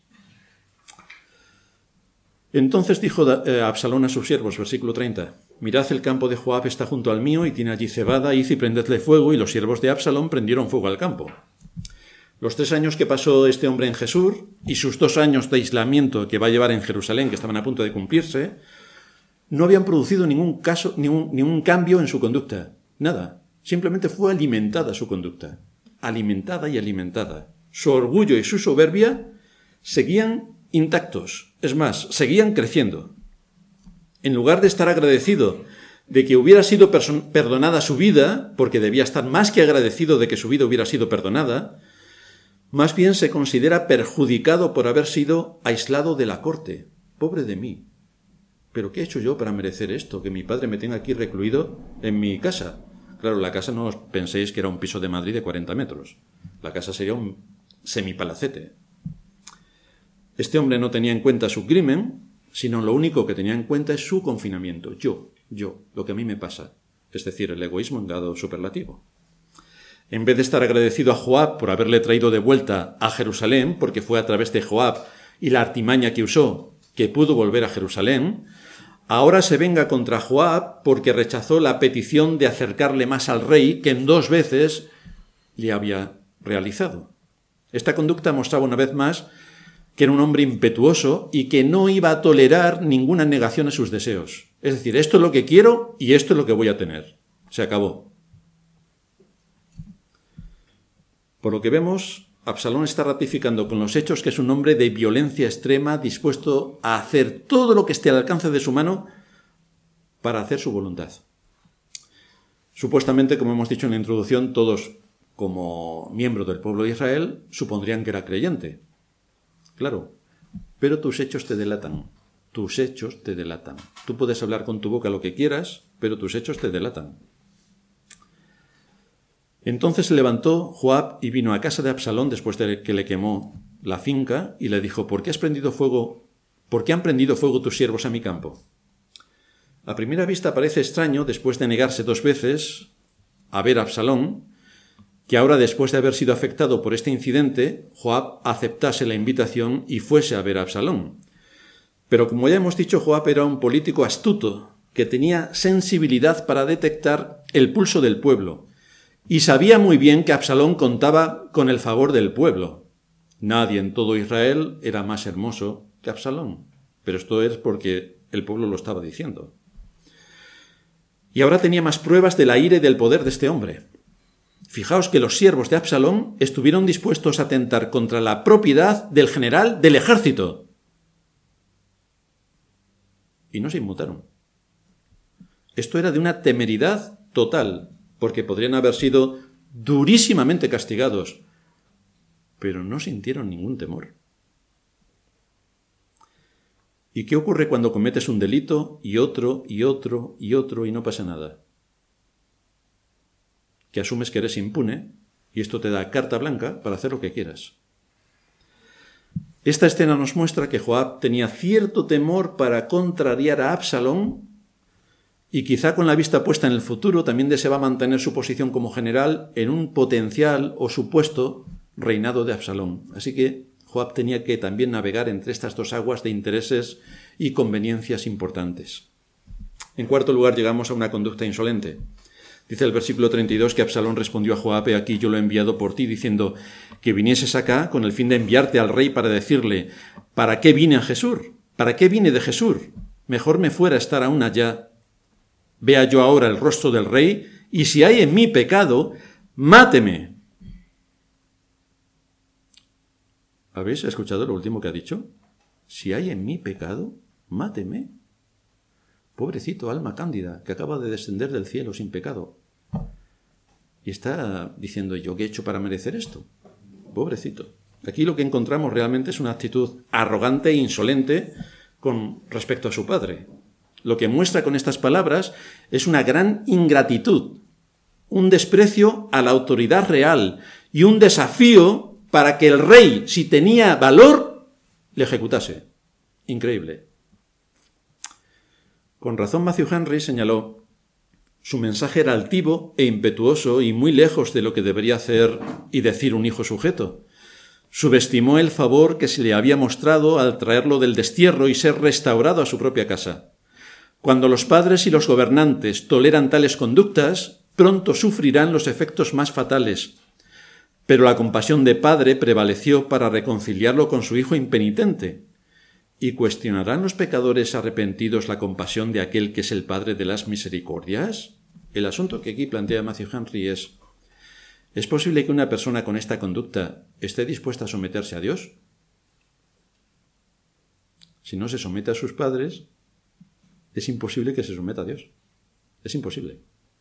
Entonces dijo Absalón a sus siervos, versículo treinta, mirad, el campo de Joab está junto al mío y tiene allí cebada, id y prendedle fuego, y los siervos de Absalón prendieron fuego al campo. Los tres años que pasó este hombre en Jesús y sus dos años de aislamiento que va a llevar en Jerusalén, que estaban a punto de cumplirse, no habían producido ningún caso, ningún, ningún cambio en su conducta. Nada. Simplemente fue alimentada su conducta. Alimentada y alimentada. Su orgullo y su soberbia seguían intactos. Es más, seguían creciendo. En lugar de estar agradecido de que hubiera sido perdonada su vida, porque debía estar más que agradecido de que su vida hubiera sido perdonada, más bien se considera perjudicado por haber sido aislado de la corte. Pobre de mí. ¿pero qué he hecho yo para merecer esto? Que mi padre me tenga aquí recluido en mi casa. Claro, la casa no os penséis que era un piso de Madrid de cuarenta metros. La casa sería un semipalacete. Este hombre no tenía en cuenta su crimen, sino lo único que tenía en cuenta es su confinamiento. Yo, yo, lo que a mí me pasa. Es decir, el egoísmo en grado superlativo. En vez de estar agradecido a Joab por haberle traído de vuelta a Jerusalén, porque fue a través de Joab y la artimaña que usó que pudo volver a Jerusalén, ahora se venga contra Joab porque rechazó la petición de acercarle más al rey que en dos veces le había realizado. Esta conducta mostraba una vez más que era un hombre impetuoso y que no iba a tolerar ninguna negación a sus deseos. Es decir, esto es lo que quiero y esto es lo que voy a tener. Se acabó. Por lo que vemos, Absalón está ratificando con los hechos que es un hombre de violencia extrema, dispuesto a hacer todo lo que esté al alcance de su mano para hacer su voluntad. Supuestamente, como hemos dicho en la introducción, todos, como miembros del pueblo de Israel, supondrían que era creyente. Claro, pero tus hechos te delatan. Tus hechos te delatan. Tú puedes hablar con tu boca lo que quieras, pero tus hechos te delatan. Entonces se levantó Joab y vino a casa de Absalón después de que le quemó la finca y le dijo: ¿Por qué has prendido fuego? ¿Por qué han prendido fuego tus siervos a mi campo? A primera vista parece extraño, después de negarse dos veces a ver a Absalón, que ahora, después de haber sido afectado por este incidente, Joab aceptase la invitación y fuese a ver a Absalón. Pero como ya hemos dicho, Joab era un político astuto, que tenía sensibilidad para detectar el pulso del pueblo, y sabía muy bien que Absalón contaba con el favor del pueblo. Nadie en todo Israel era más hermoso que Absalón, pero esto es porque el pueblo lo estaba diciendo. Y ahora tenía más pruebas de la ira y del poder de este hombre. Fijaos que los siervos de Absalón estuvieron dispuestos a atentar contra la propiedad del general del ejército. Y no se inmutaron. Esto era de una temeridad total, porque podrían haber sido durísimamente castigados, pero no sintieron ningún temor. ¿Y qué ocurre cuando cometes un delito y otro y otro y otro y no pasa nada? Que asumes que eres impune y esto te da carta blanca para hacer lo que quieras. Esta escena nos muestra que Joab tenía cierto temor para contrariar a Absalón y quizá con la vista puesta en el futuro también deseaba mantener su posición como general en un potencial o supuesto reinado de Absalón. Así que Joab tenía que también navegar entre estas dos aguas de intereses y conveniencias importantes. En cuarto lugar, llegamos a una conducta insolente. Dice el versículo treinta y dos que Absalón respondió a Joab: «He aquí yo lo he enviado por ti, diciendo que vinieses acá con el fin de enviarte al rey para decirle: ¿para qué vine a Jesús? ¿Para qué vine de Jesús? Mejor me fuera estar aún allá. Vea yo ahora el rostro del rey, y si hay en mí pecado, máteme». ¿Habéis escuchado lo último que ha dicho? Si hay en mí pecado, máteme. Pobrecito alma cándida, que acaba de descender del cielo sin pecado. Y está diciendo: ¿yo qué he hecho para merecer esto? Pobrecito. Aquí lo que encontramos realmente es una actitud arrogante e insolente con respecto a su padre. Lo que muestra con estas palabras es una gran ingratitud, un desprecio a la autoridad real y un desafío para que el rey, si tenía valor, le ejecutase. Increíble. Con razón Matthew Henry señaló: su mensaje era altivo e impetuoso y muy lejos de lo que debería hacer y decir un hijo sujeto. Subestimó el favor que se le había mostrado al traerlo del destierro y ser restaurado a su propia casa. Cuando los padres y los gobernantes toleran tales conductas, pronto sufrirán los efectos más fatales. Pero la compasión de padre prevaleció para reconciliarlo con su hijo impenitente. ¿Y cuestionarán los pecadores arrepentidos la compasión de aquel que es el Padre de las misericordias? El asunto que aquí plantea Matthew Henry es: ¿es posible que una persona con esta conducta esté dispuesta a someterse a Dios? Si no se somete a sus padres, es imposible que se someta a Dios. Es imposible.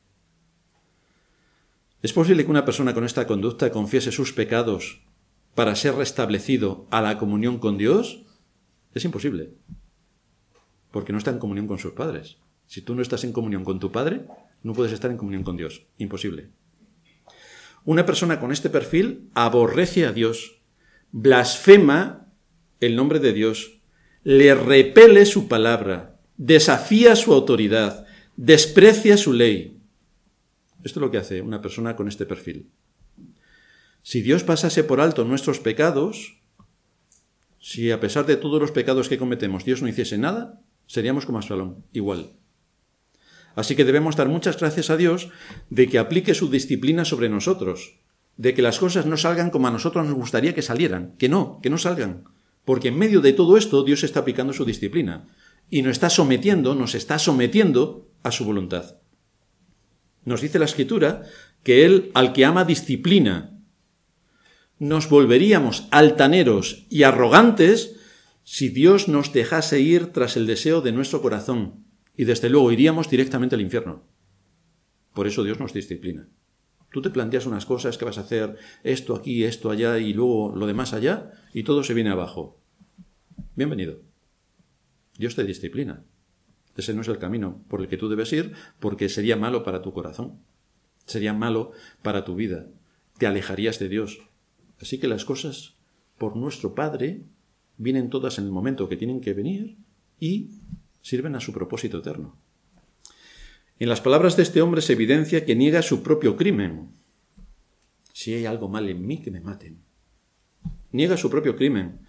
¿Es posible que una persona con esta conducta confiese sus pecados para ser restablecido a la comunión con Dios? Es imposible. porque no está en comunión con sus padres. Si tú no estás en comunión con tu padre, no puedes estar en comunión con Dios. Imposible. Una persona con este perfil aborrece a Dios, blasfema el nombre de Dios, le repele su palabra, desafía su autoridad, desprecia su ley. Esto es lo que hace una persona con este perfil. Si Dios pasase por alto nuestros pecados, si a pesar de todos los pecados que cometemos Dios no hiciese nada, seríamos como Absalón, igual. Así que debemos dar muchas gracias a Dios de que aplique su disciplina sobre nosotros, de que las cosas no salgan como a nosotros nos gustaría que salieran, que no, que no salgan, porque en medio de todo esto Dios está aplicando su disciplina y nos está sometiendo, nos está sometiendo a su voluntad. Nos dice la Escritura que Él, al que ama, disciplina. Nos volveríamos altaneros y arrogantes si Dios nos dejase ir tras el deseo de nuestro corazón, y desde luego iríamos directamente al infierno. Por eso Dios nos disciplina. Tú te planteas unas cosas que vas a hacer, esto aquí, esto allá, y luego lo demás allá, y todo se viene abajo. Bienvenido. Dios te disciplina. Ese no es el camino por el que tú debes ir, porque sería malo para tu corazón. Sería malo para tu vida. Te alejarías de Dios. Así que las cosas, por nuestro Padre, vienen todas en el momento que tienen que venir y sirven a su propósito eterno. En las palabras de este hombre se evidencia que niega su propio crimen. Si hay algo mal en mí, que me maten. Niega su propio crimen.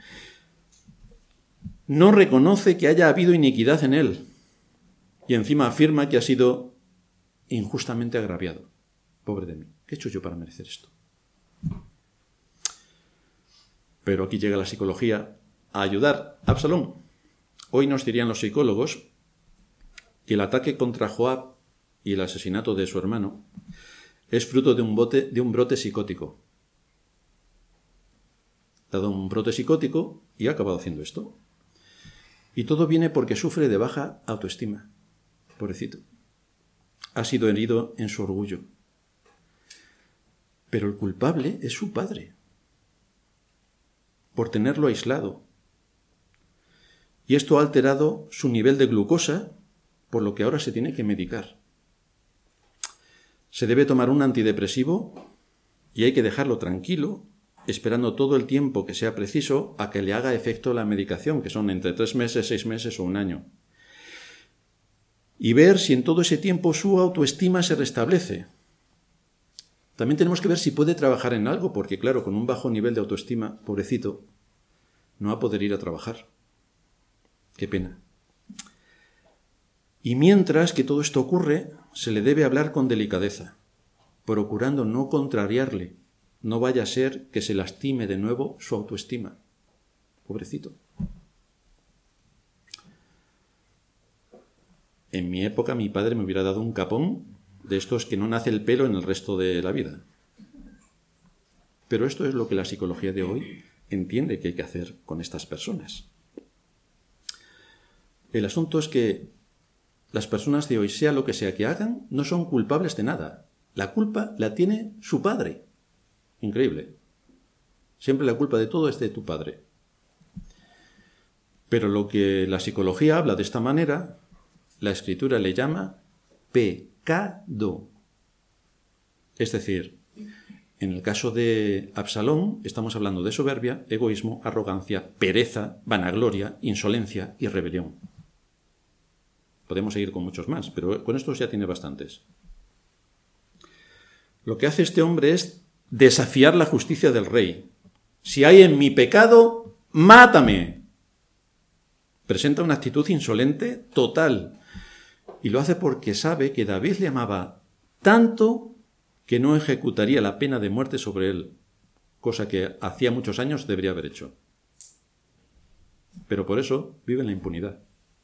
No reconoce que haya habido iniquidad en él. Y encima afirma que ha sido injustamente agraviado. Pobre de mí. ¿Qué he hecho yo para merecer esto? Pero aquí llega la psicología a ayudar a Absalón. Hoy nos dirían los psicólogos que el ataque contra Joab y el asesinato de su hermano es fruto de un, bote, de un brote psicótico. Ha dado un brote psicótico y ha acabado haciendo esto. Y todo viene porque sufre de baja autoestima. Pobrecito. Ha sido herido en su orgullo. Pero el culpable es su padre, por tenerlo aislado. Y esto ha alterado su nivel de glucosa, por lo que ahora se tiene que medicar. Se debe tomar un antidepresivo y hay que dejarlo tranquilo, esperando todo el tiempo que sea preciso a que le haga efecto la medicación, que son entre tres meses, seis meses o un año. Y ver si en todo ese tiempo su autoestima se restablece. También tenemos que ver si puede trabajar en algo, porque claro, con un bajo nivel de autoestima, pobrecito, no va a poder ir a trabajar. Qué pena. Y mientras que todo esto ocurre, se le debe hablar con delicadeza, procurando no contrariarle. No vaya a ser que se lastime de nuevo su autoestima. Pobrecito. En mi época mi padre me hubiera dado un capón de estos que no nace el pelo en el resto de la vida. Pero esto es lo que la psicología de hoy entiende que hay que hacer con estas personas. El asunto es que las personas de hoy, sea lo que sea que hagan, no son culpables de nada. La culpa la tiene su padre. Increíble. Siempre la culpa de todo es de tu padre. Pero lo que la psicología habla de esta manera, la Escritura le llama pecado. Es decir, en el caso de Absalón estamos hablando de soberbia, egoísmo, arrogancia, pereza, vanagloria, insolencia y rebelión. Podemos seguir con muchos más, pero con estos ya tiene bastantes. Lo que hace este hombre es desafiar la justicia del rey. Si hay en mi pecado, mátame. Presenta una actitud insolente total. Y lo hace porque sabe que David le amaba tanto que no ejecutaría la pena de muerte sobre él, cosa que hacía muchos años debería haber hecho. Pero por eso vive en la impunidad.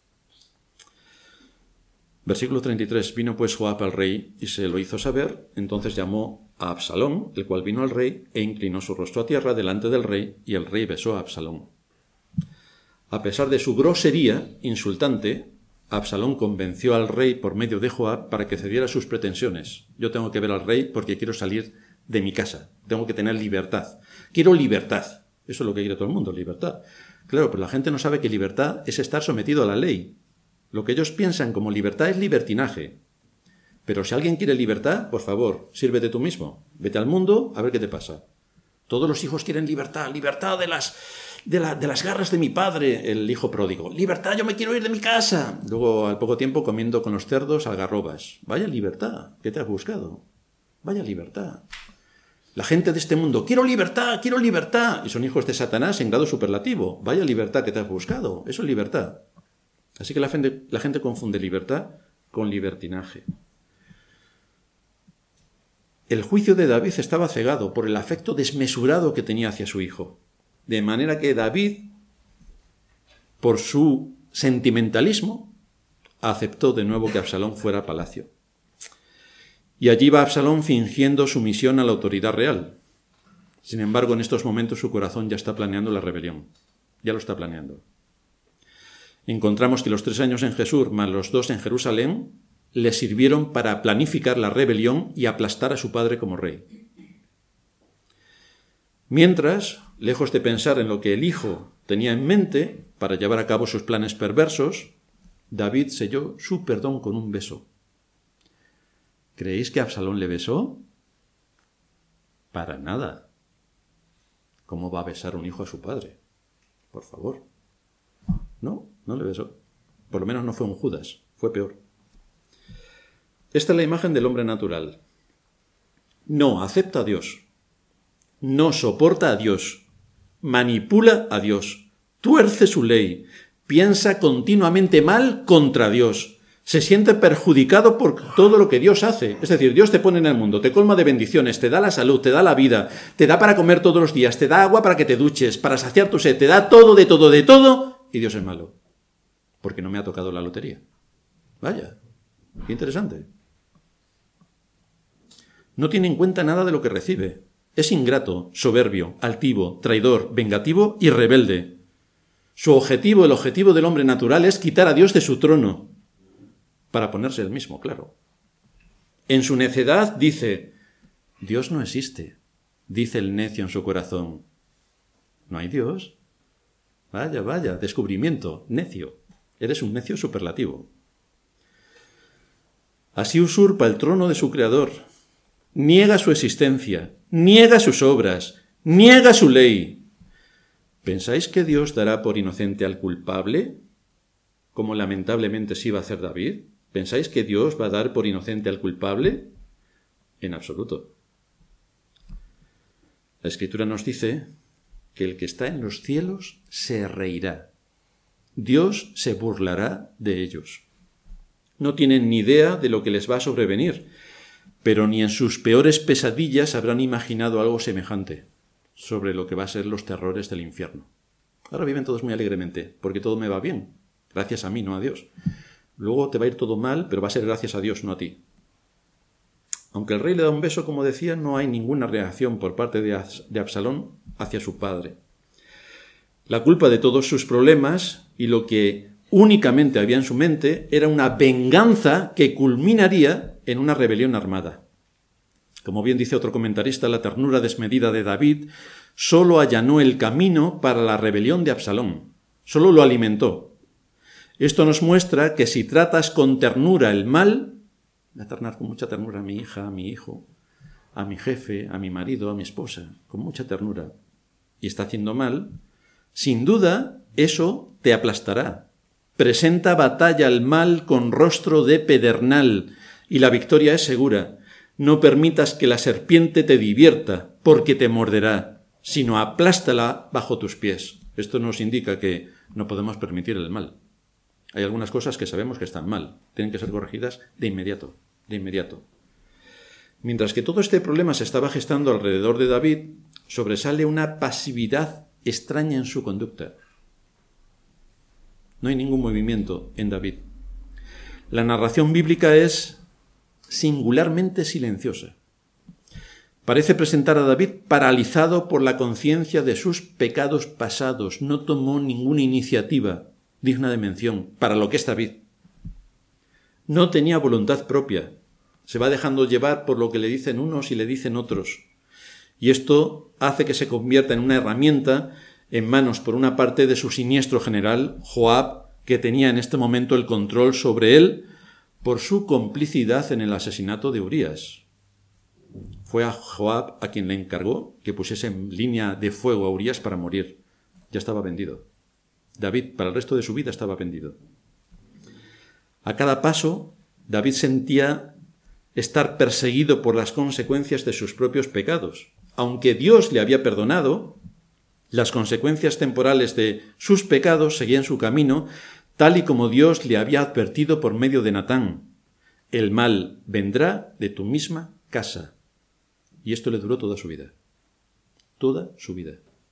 Versículo treinta y tres. Vino pues Joab al rey y se lo hizo saber. Entonces llamó a Absalón, el cual vino al rey e inclinó su rostro a tierra delante del rey, y el rey besó a Absalón. A pesar de su grosería insultante, Absalón convenció al rey por medio de Joab para que cediera sus pretensiones. Yo tengo que ver al rey porque quiero salir de mi casa. Tengo que tener libertad. Quiero libertad. Eso es lo que quiere todo el mundo, libertad. Claro, pero la gente no sabe que libertad es estar sometido a la ley. Lo que ellos piensan como libertad es libertinaje. Pero si alguien quiere libertad, por favor, sírvete tú mismo. Vete al mundo a ver qué te pasa. Todos los hijos quieren libertad, libertad de las, de, la, de las garras de mi padre, el hijo pródigo. Libertad, yo me quiero ir de mi casa. Luego, al poco tiempo, comiendo con los cerdos algarrobas. Vaya libertad, ¿qué te has buscado? Vaya libertad. La gente de este mundo, quiero libertad, quiero libertad. Y son hijos de Satanás en grado superlativo. Vaya libertad que te has buscado. Eso es libertad. Así que la gente, la gente confunde libertad con libertinaje. El juicio de David estaba cegado por el afecto desmesurado que tenía hacia su hijo. De manera que David, por su sentimentalismo, aceptó de nuevo que Absalón fuera a palacio. Y allí va Absalón fingiendo sumisión a la autoridad real. Sin embargo, en estos momentos su corazón ya está planeando la rebelión. Ya lo está planeando. Encontramos que los tres años en Jesús más los dos en Jerusalén le sirvieron para planificar la rebelión y aplastar a su padre como rey. Mientras, lejos de pensar en lo que el hijo tenía en mente para llevar a cabo sus planes perversos, David selló su perdón con un beso. ¿Creéis que Absalón le besó? Para nada. ¿Cómo va a besar un hijo a su padre? Por favor. No, no le besó. Por lo menos no fue un Judas, fue peor. Esta es la imagen del hombre natural. No acepta a Dios. No soporta a Dios. Manipula a Dios. Tuerce su ley. Piensa continuamente mal contra Dios. Se siente perjudicado por todo lo que Dios hace. Es decir, Dios te pone en el mundo, te colma de bendiciones, te da la salud, te da la vida, te da para comer todos los días, te da agua para que te duches, para saciar tu sed, te da todo, de todo, de todo, y Dios es malo. Porque no me ha tocado la lotería. Vaya, qué interesante. No tiene en cuenta nada de lo que recibe. Es ingrato, soberbio, altivo, traidor, vengativo y rebelde. Su objetivo, el objetivo del hombre natural, es quitar a Dios de su trono, para ponerse el mismo, claro. En su necedad dice, Dios no existe, dice el necio en su corazón. ¿No hay Dios? Vaya, vaya, descubrimiento, necio. Eres un necio superlativo. Así usurpa el trono de su creador, niega su existencia, niega sus obras, niega su ley. ¿Pensáis que Dios dará por inocente al culpable, como lamentablemente sí va a hacer David? ¿Pensáis que Dios va a dar por inocente al culpable? En absoluto. La Escritura nos dice que el que está en los cielos se reirá. Dios se burlará de ellos. No tienen ni idea de lo que les va a sobrevenir, pero ni en sus peores pesadillas habrán imaginado algo semejante sobre lo que va a ser los terrores del infierno. Ahora viven todos muy alegremente, porque todo me va bien, gracias a mí, no a Dios. Luego te va a ir todo mal, pero va a ser gracias a Dios, no a ti. Aunque el rey le da un beso, como decía, no hay ninguna reacción por parte de Absalón hacia su padre. La culpa de todos sus problemas y lo que únicamente había en su mente era una venganza que culminaría en una rebelión armada. Como bien dice otro comentarista, la ternura desmedida de David solo allanó el camino para la rebelión de Absalón, solo lo alimentó. Esto nos muestra que si tratas con ternura el mal, voy a tratar con mucha ternura a mi hija, a mi hijo, a mi jefe, a mi marido, a mi esposa, con mucha ternura, y está haciendo mal, sin duda eso te aplastará. Presenta batalla al mal con rostro de pedernal, y la victoria es segura. No permitas que la serpiente te divierta, porque te morderá, sino aplástala bajo tus pies. Esto nos indica que no podemos permitir el mal. Hay algunas cosas que sabemos que están mal, tienen que ser corregidas de inmediato, de inmediato. Mientras que todo este problema se estaba gestando alrededor de David, sobresale una pasividad extraña en su conducta. No hay ningún movimiento en David. La narración bíblica es singularmente silenciosa. Parece presentar a David paralizado por la conciencia de sus pecados pasados. No tomó ninguna iniciativa digna de mención para lo que es David. No tenía voluntad propia. Se va dejando llevar por lo que le dicen unos y le dicen otros. Y esto hace que se convierta en una herramienta en manos, por una parte, de su siniestro general, Joab, que tenía en este momento el control sobre él por su complicidad en el asesinato de Urías. Fue a Joab a quien le encargó que pusiese en línea de fuego a Urías para morir. Ya estaba vendido. David, para el resto de su vida, estaba vendido. A cada paso, David sentía estar perseguido por las consecuencias de sus propios pecados. Aunque Dios le había perdonado, las consecuencias temporales de sus pecados seguían su camino, tal y como Dios le había advertido por medio de Natán. El mal vendrá de tu misma casa. Y esto le duró toda su vida. Toda su vida.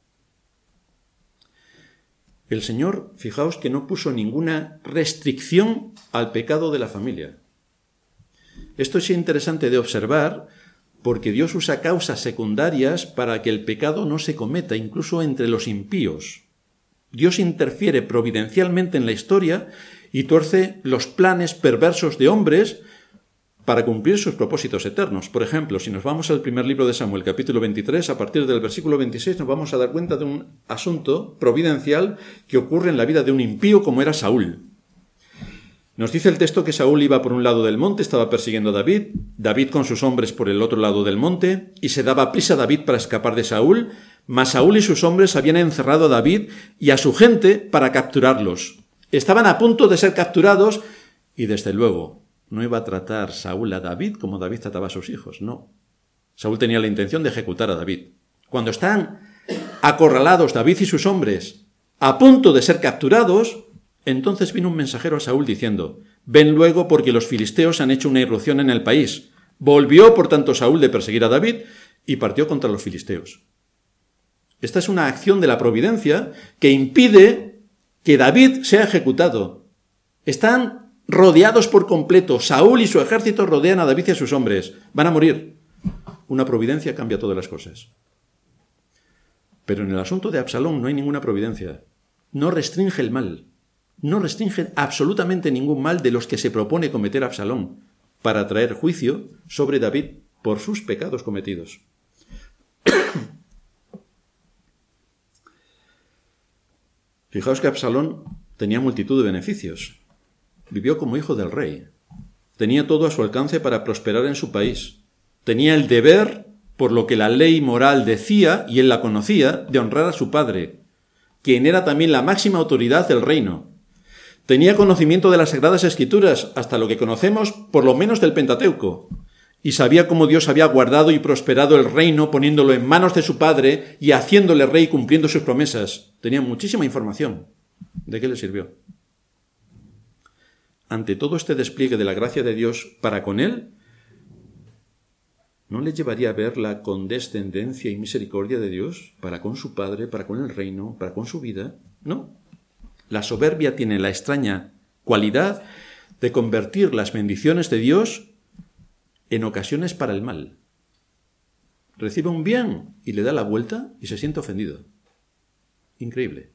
El Señor, fijaos que no puso ninguna restricción al pecado de la familia. Esto es interesante de observar porque Dios usa causas secundarias para que el pecado no se cometa, incluso entre los impíos. Dios interfiere providencialmente en la historia y tuerce los planes perversos de hombres para cumplir sus propósitos eternos. Por ejemplo, si nos vamos al primer libro de Samuel, capítulo veintitrés, a partir del versículo veintiséis, nos vamos a dar cuenta de un asunto providencial que ocurre en la vida de un impío como era Saúl. Nos dice el texto que Saúl iba por un lado del monte, estaba persiguiendo a David, David con sus hombres por el otro lado del monte, y se daba prisa a David para escapar de Saúl, mas Saúl y sus hombres habían encerrado a David y a su gente para capturarlos. Estaban a punto de ser capturados y, desde luego, no iba a tratar Saúl a David como David trataba a sus hijos, no. Saúl tenía la intención de ejecutar a David. Cuando están acorralados David y sus hombres a punto de ser capturados, entonces vino un mensajero a Saúl diciendo: ven luego porque los filisteos han hecho una irrupción en el país. Volvió, por tanto, Saúl de perseguir a David y partió contra los filisteos. Esta es una acción de la providencia que impide que David sea ejecutado. Están rodeados por completo. Saúl y su ejército rodean a David y a sus hombres. Van a morir. Una providencia cambia todas las cosas. Pero en el asunto de Absalón no hay ninguna providencia. No restringe el mal. No restringe absolutamente ningún mal de los que se propone cometer Absalón para traer juicio sobre David por sus pecados cometidos. Fijaos que Absalón tenía multitud de beneficios. Vivió como hijo del rey. Tenía todo a su alcance para prosperar en su país. Tenía el deber, por lo que la ley moral decía, y él la conocía, de honrar a su padre, quien era también la máxima autoridad del reino. Tenía conocimiento de las Sagradas Escrituras, hasta lo que conocemos, por lo menos del Pentateuco, y sabía cómo Dios había guardado y prosperado el reino poniéndolo en manos de su padre y haciéndole rey cumpliendo sus promesas. Tenía muchísima información. ¿De qué le sirvió? Ante todo este despliegue de la gracia de Dios para con él, ¿no le llevaría a ver la condescendencia y misericordia de Dios para con su padre, para con el reino, para con su vida? No. La soberbia tiene la extraña cualidad de convertir las bendiciones de Dios en ocasiones para el mal. Recibe un bien y le da la vuelta y se siente ofendido. Increíble.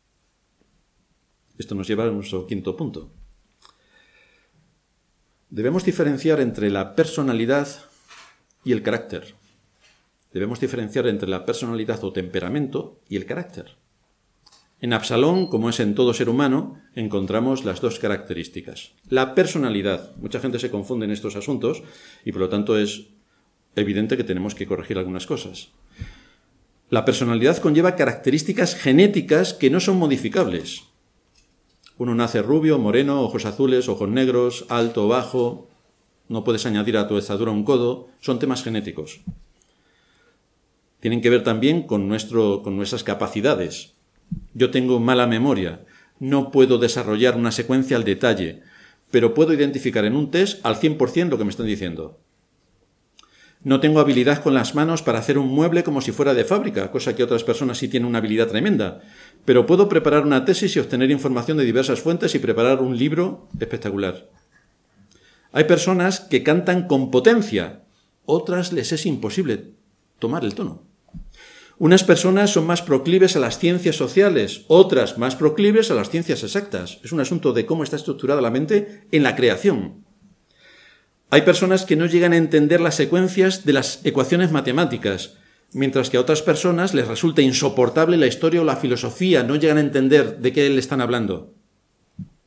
Esto nos lleva a nuestro quinto punto. Debemos diferenciar entre la personalidad y el carácter. Debemos diferenciar entre la personalidad o temperamento y el carácter. En Absalón, como es en todo ser humano, encontramos las dos características. La personalidad. Mucha gente se confunde en estos asuntos y por lo tanto es evidente que tenemos que corregir algunas cosas. La personalidad conlleva características genéticas que no son modificables. Uno nace rubio, moreno, ojos azules, ojos negros, alto o bajo. No puedes añadir a tu estatura un codo. Son temas genéticos. Tienen que ver también con, nuestro, con nuestras capacidades. Yo tengo mala memoria. No puedo desarrollar una secuencia al detalle, pero puedo identificar en un test al cien por ciento lo que me están diciendo. No tengo habilidad con las manos para hacer un mueble como si fuera de fábrica, cosa que otras personas sí tienen una habilidad tremenda. Pero puedo preparar una tesis y obtener información de diversas fuentes y preparar un libro espectacular. Hay personas que cantan con potencia, otras les es imposible tomar el tono. Unas personas son más proclives a las ciencias sociales, otras más proclives a las ciencias exactas. Es un asunto de cómo está estructurada la mente en la creación. Hay personas que no llegan a entender las secuencias de las ecuaciones matemáticas, mientras que a otras personas les resulta insoportable la historia o la filosofía, no llegan a entender de qué le están hablando.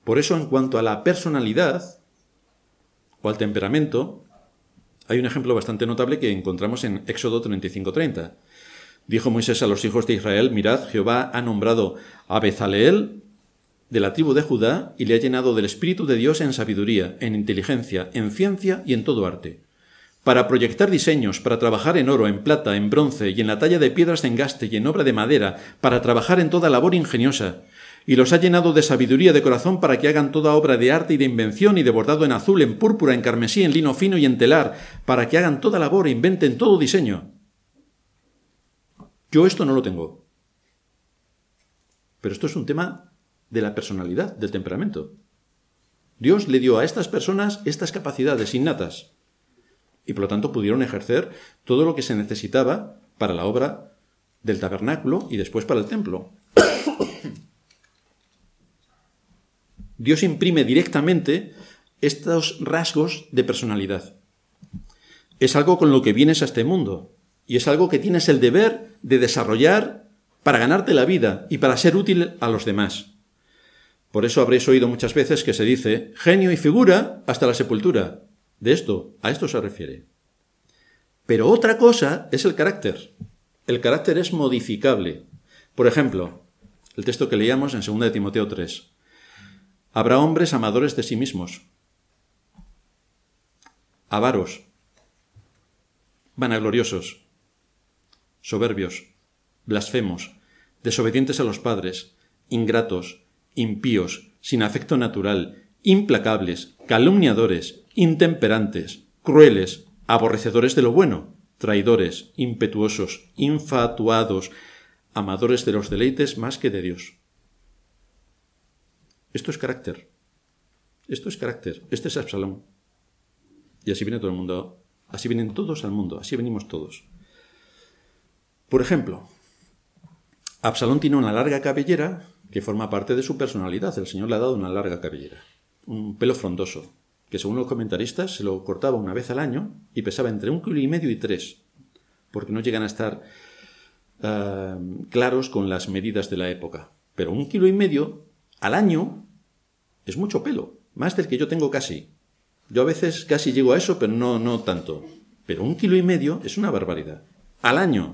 Por eso, en cuanto a la personalidad o al temperamento, hay un ejemplo bastante notable que encontramos en Éxodo treinta y cinco treinta. Dijo Moisés a los hijos de Israel: mirad, Jehová ha nombrado a Bezaleel de la tribu de Judá y le ha llenado del Espíritu de Dios en sabiduría, en inteligencia, en ciencia y en todo arte, para proyectar diseños, para trabajar en oro, en plata, en bronce y en la talla de piedras de engaste y en obra de madera, para trabajar en toda labor ingeniosa. Y los ha llenado de sabiduría de corazón para que hagan toda obra de arte y de invención y de bordado en azul, en púrpura, en carmesí, en lino fino y en telar, para que hagan toda labor e inventen todo diseño. Yo esto no lo tengo. Pero esto es un tema de la personalidad, del temperamento. Dios le dio a estas personas estas capacidades innatas y por lo tanto pudieron ejercer todo lo que se necesitaba para la obra del tabernáculo y después para el templo. Dios imprime directamente estos rasgos de personalidad. Es algo con lo que vienes a este mundo y es algo que tienes el deber de desarrollar para ganarte la vida y para ser útil a los demás. Por eso habréis oído muchas veces que se dice genio y figura hasta la sepultura. De esto, a esto se refiere. Pero otra cosa es el carácter. El carácter es modificable. Por ejemplo, el texto que leíamos en segunda de Timoteo tres. Habrá hombres amadores de sí mismos, avaros, vanagloriosos, soberbios, blasfemos, desobedientes a los padres, ingratos, impíos, sin afecto natural, implacables, calumniadores, intemperantes, crueles, aborrecedores de lo bueno, traidores, impetuosos, infatuados, amadores de los deleites más que de Dios. Esto es carácter. Esto es carácter. Este es Absalón. Y así viene todo el mundo. Así vienen todos al mundo. Así venimos todos. Por ejemplo, Absalón tiene una larga cabellera que forma parte de su personalidad. El Señor le ha dado una larga cabellera. Un pelo frondoso, que según los comentaristas se lo cortaba una vez al año y pesaba entre un kilo y medio y tres, porque no llegan a estar uh, claros con las medidas de la época. Pero un kilo y medio al año es mucho pelo, más del que yo tengo casi. Yo a veces casi llego a eso, pero no, no tanto. Pero un kilo y medio es una barbaridad. Al año.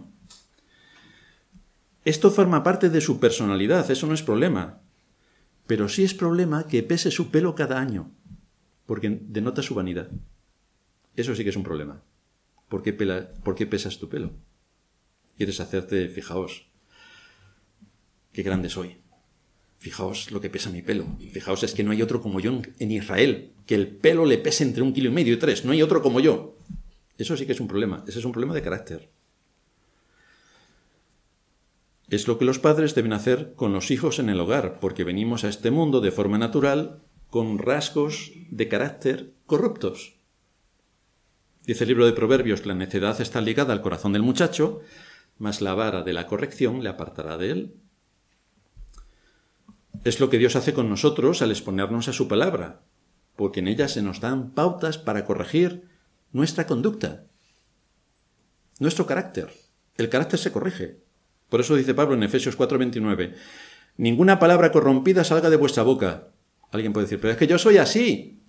Esto forma parte de su personalidad, eso no es problema. Pero sí es problema que pese su pelo cada año, porque denota su vanidad. Eso sí que es un problema. ¿Por qué, pela, ¿por qué pesas tu pelo? Quieres hacerte, fijaos, qué grande soy. Fijaos lo que pesa mi pelo. Fijaos, es que no hay otro como yo en Israel, que el pelo le pese entre un kilo y medio y tres. No hay otro como yo. Eso sí que es un problema. Ese es un problema de carácter. Es lo que los padres deben hacer con los hijos en el hogar, porque venimos a este mundo de forma natural con rasgos de carácter corruptos. Dice el libro de Proverbios que la necedad está ligada al corazón del muchacho, mas la vara de la corrección le apartará de él. Es lo que Dios hace con nosotros al exponernos a su palabra, porque en ella se nos dan pautas para corregir nuestra conducta, nuestro carácter. El carácter se corrige. Por eso dice Pablo en Efesios cuatro veintinueve, ninguna palabra corrompida salga de vuestra boca. Alguien puede decir, pero es que yo soy así.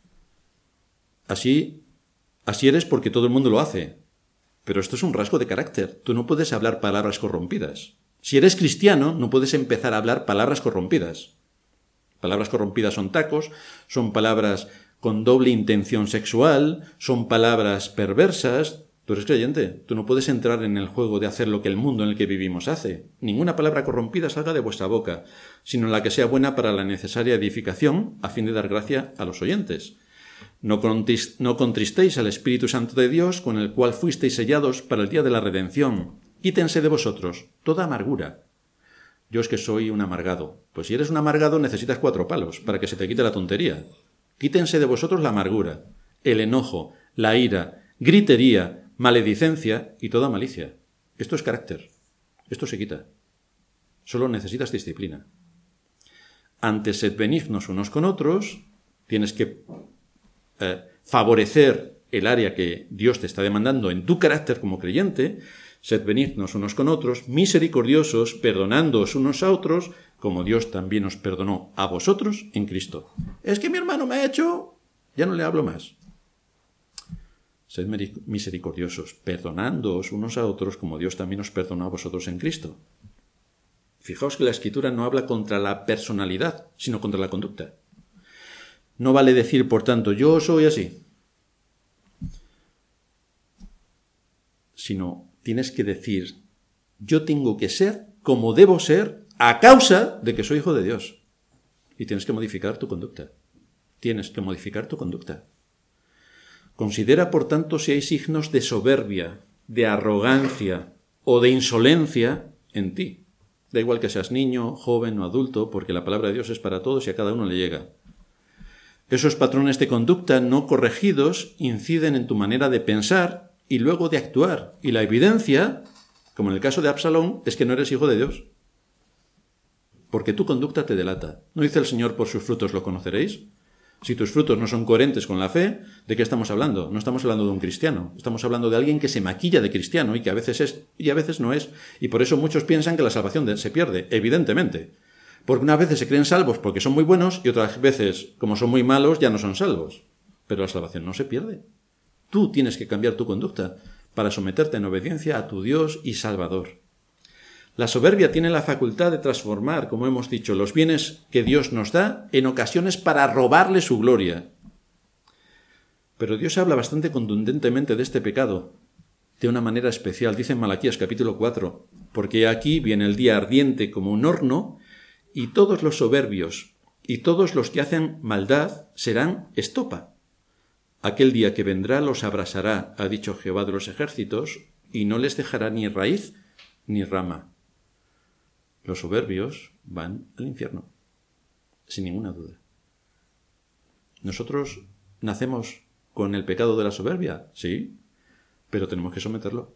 Así, así eres porque todo el mundo lo hace. Pero esto es un rasgo de carácter. Tú no puedes hablar palabras corrompidas. Si eres cristiano, no puedes empezar a hablar palabras corrompidas. Palabras corrompidas son tacos, son palabras con doble intención sexual, son palabras perversas. Tú eres creyente, tú no puedes entrar en el juego de hacer lo que el mundo en el que vivimos hace. Ninguna palabra corrompida salga de vuestra boca, sino la que sea buena para la necesaria edificación, a fin de dar gracia a los oyentes. No contristéis al Espíritu Santo de Dios, con el cual fuisteis sellados para el día de la redención. Quítense de vosotros toda amargura. Yo es que soy un amargado. Pues si eres un amargado necesitas cuatro palos para que se te quite la tontería. Quítense de vosotros la amargura, el enojo, la ira, gritería, maledicencia y toda malicia. Esto es carácter. Esto se quita. Solo necesitas disciplina. Antes sed benignos unos con otros, tienes que eh, favorecer el área que Dios te está demandando en tu carácter como creyente, Sed benignos unos con otros, misericordiosos, perdonándoos unos a otros, como Dios también os perdonó a vosotros en Cristo. Es que mi hermano me ha hecho... Ya no le hablo más. Sed misericordiosos, perdonándoos unos a otros, como Dios también os perdonó a vosotros en Cristo. Fijaos que la Escritura no habla contra la personalidad, sino contra la conducta. No vale decir, por tanto, yo soy así, sino tienes que decir, yo tengo que ser como debo ser a causa de que soy hijo de Dios. Y tienes que modificar tu conducta. Tienes que modificar tu conducta. Considera, por tanto, si hay signos de soberbia, de arrogancia o de insolencia en ti. Da igual que seas niño, joven o adulto, porque la palabra de Dios es para todos y a cada uno le llega. Esos patrones de conducta no corregidos inciden en tu manera de pensar y luego de actuar. Y la evidencia, como en el caso de Absalón, es que no eres hijo de Dios. Porque tu conducta te delata. ¿No dice el Señor, por sus frutos lo conoceréis? Si tus frutos no son coherentes con la fe, ¿de qué estamos hablando? No estamos hablando de un cristiano. Estamos hablando de alguien que se maquilla de cristiano y que a veces es y a veces no es. Y por eso muchos piensan que la salvación se pierde, evidentemente. Porque unas veces se creen salvos porque son muy buenos y otras veces, como son muy malos, ya no son salvos. Pero la salvación no se pierde. Tú tienes que cambiar tu conducta para someterte en obediencia a tu Dios y Salvador. La soberbia tiene la facultad de transformar, como hemos dicho, los bienes que Dios nos da en ocasiones para robarle su gloria. Pero Dios habla bastante contundentemente de este pecado, de una manera especial. Dice en Malaquías capítulo cuatro, porque aquí viene el día ardiente como un horno, y todos los soberbios y todos los que hacen maldad serán estopa. Aquel día que vendrá los abrasará, ha dicho Jehová de los ejércitos, y no les dejará ni raíz ni rama. Los soberbios van al infierno, sin ninguna duda. ¿Nosotros nacemos con el pecado de la soberbia? Sí, pero tenemos que someterlo.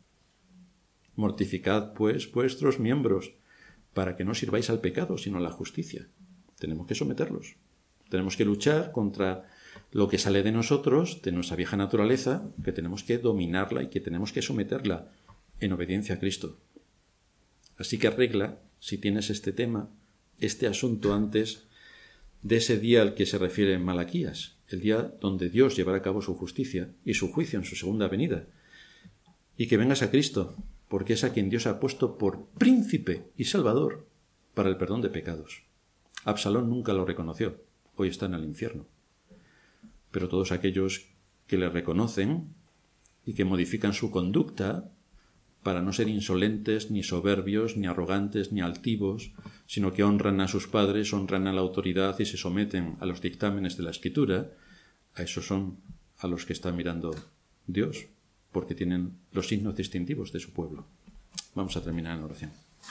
Mortificad, pues, vuestros miembros, para que no sirváis al pecado, sino a la justicia. Tenemos que someterlos. Tenemos que luchar contra lo que sale de nosotros, de nuestra vieja naturaleza, que tenemos que dominarla y que tenemos que someterla en obediencia a Cristo. Así que arregla, si tienes este tema, este asunto antes de ese día al que se refiere en Malaquías, el día donde Dios llevará a cabo su justicia y su juicio en su segunda venida. Y que vengas a Cristo, porque es a quien Dios ha puesto por príncipe y salvador para el perdón de pecados. Absalón nunca lo reconoció, hoy está en el infierno. Pero todos aquellos que le reconocen y que modifican su conducta para no ser insolentes, ni soberbios, ni arrogantes, ni altivos, sino que honran a sus padres, honran a la autoridad y se someten a los dictámenes de la Escritura, a esos son a los que está mirando Dios, porque tienen los signos distintivos de su pueblo. Vamos a terminar en oración.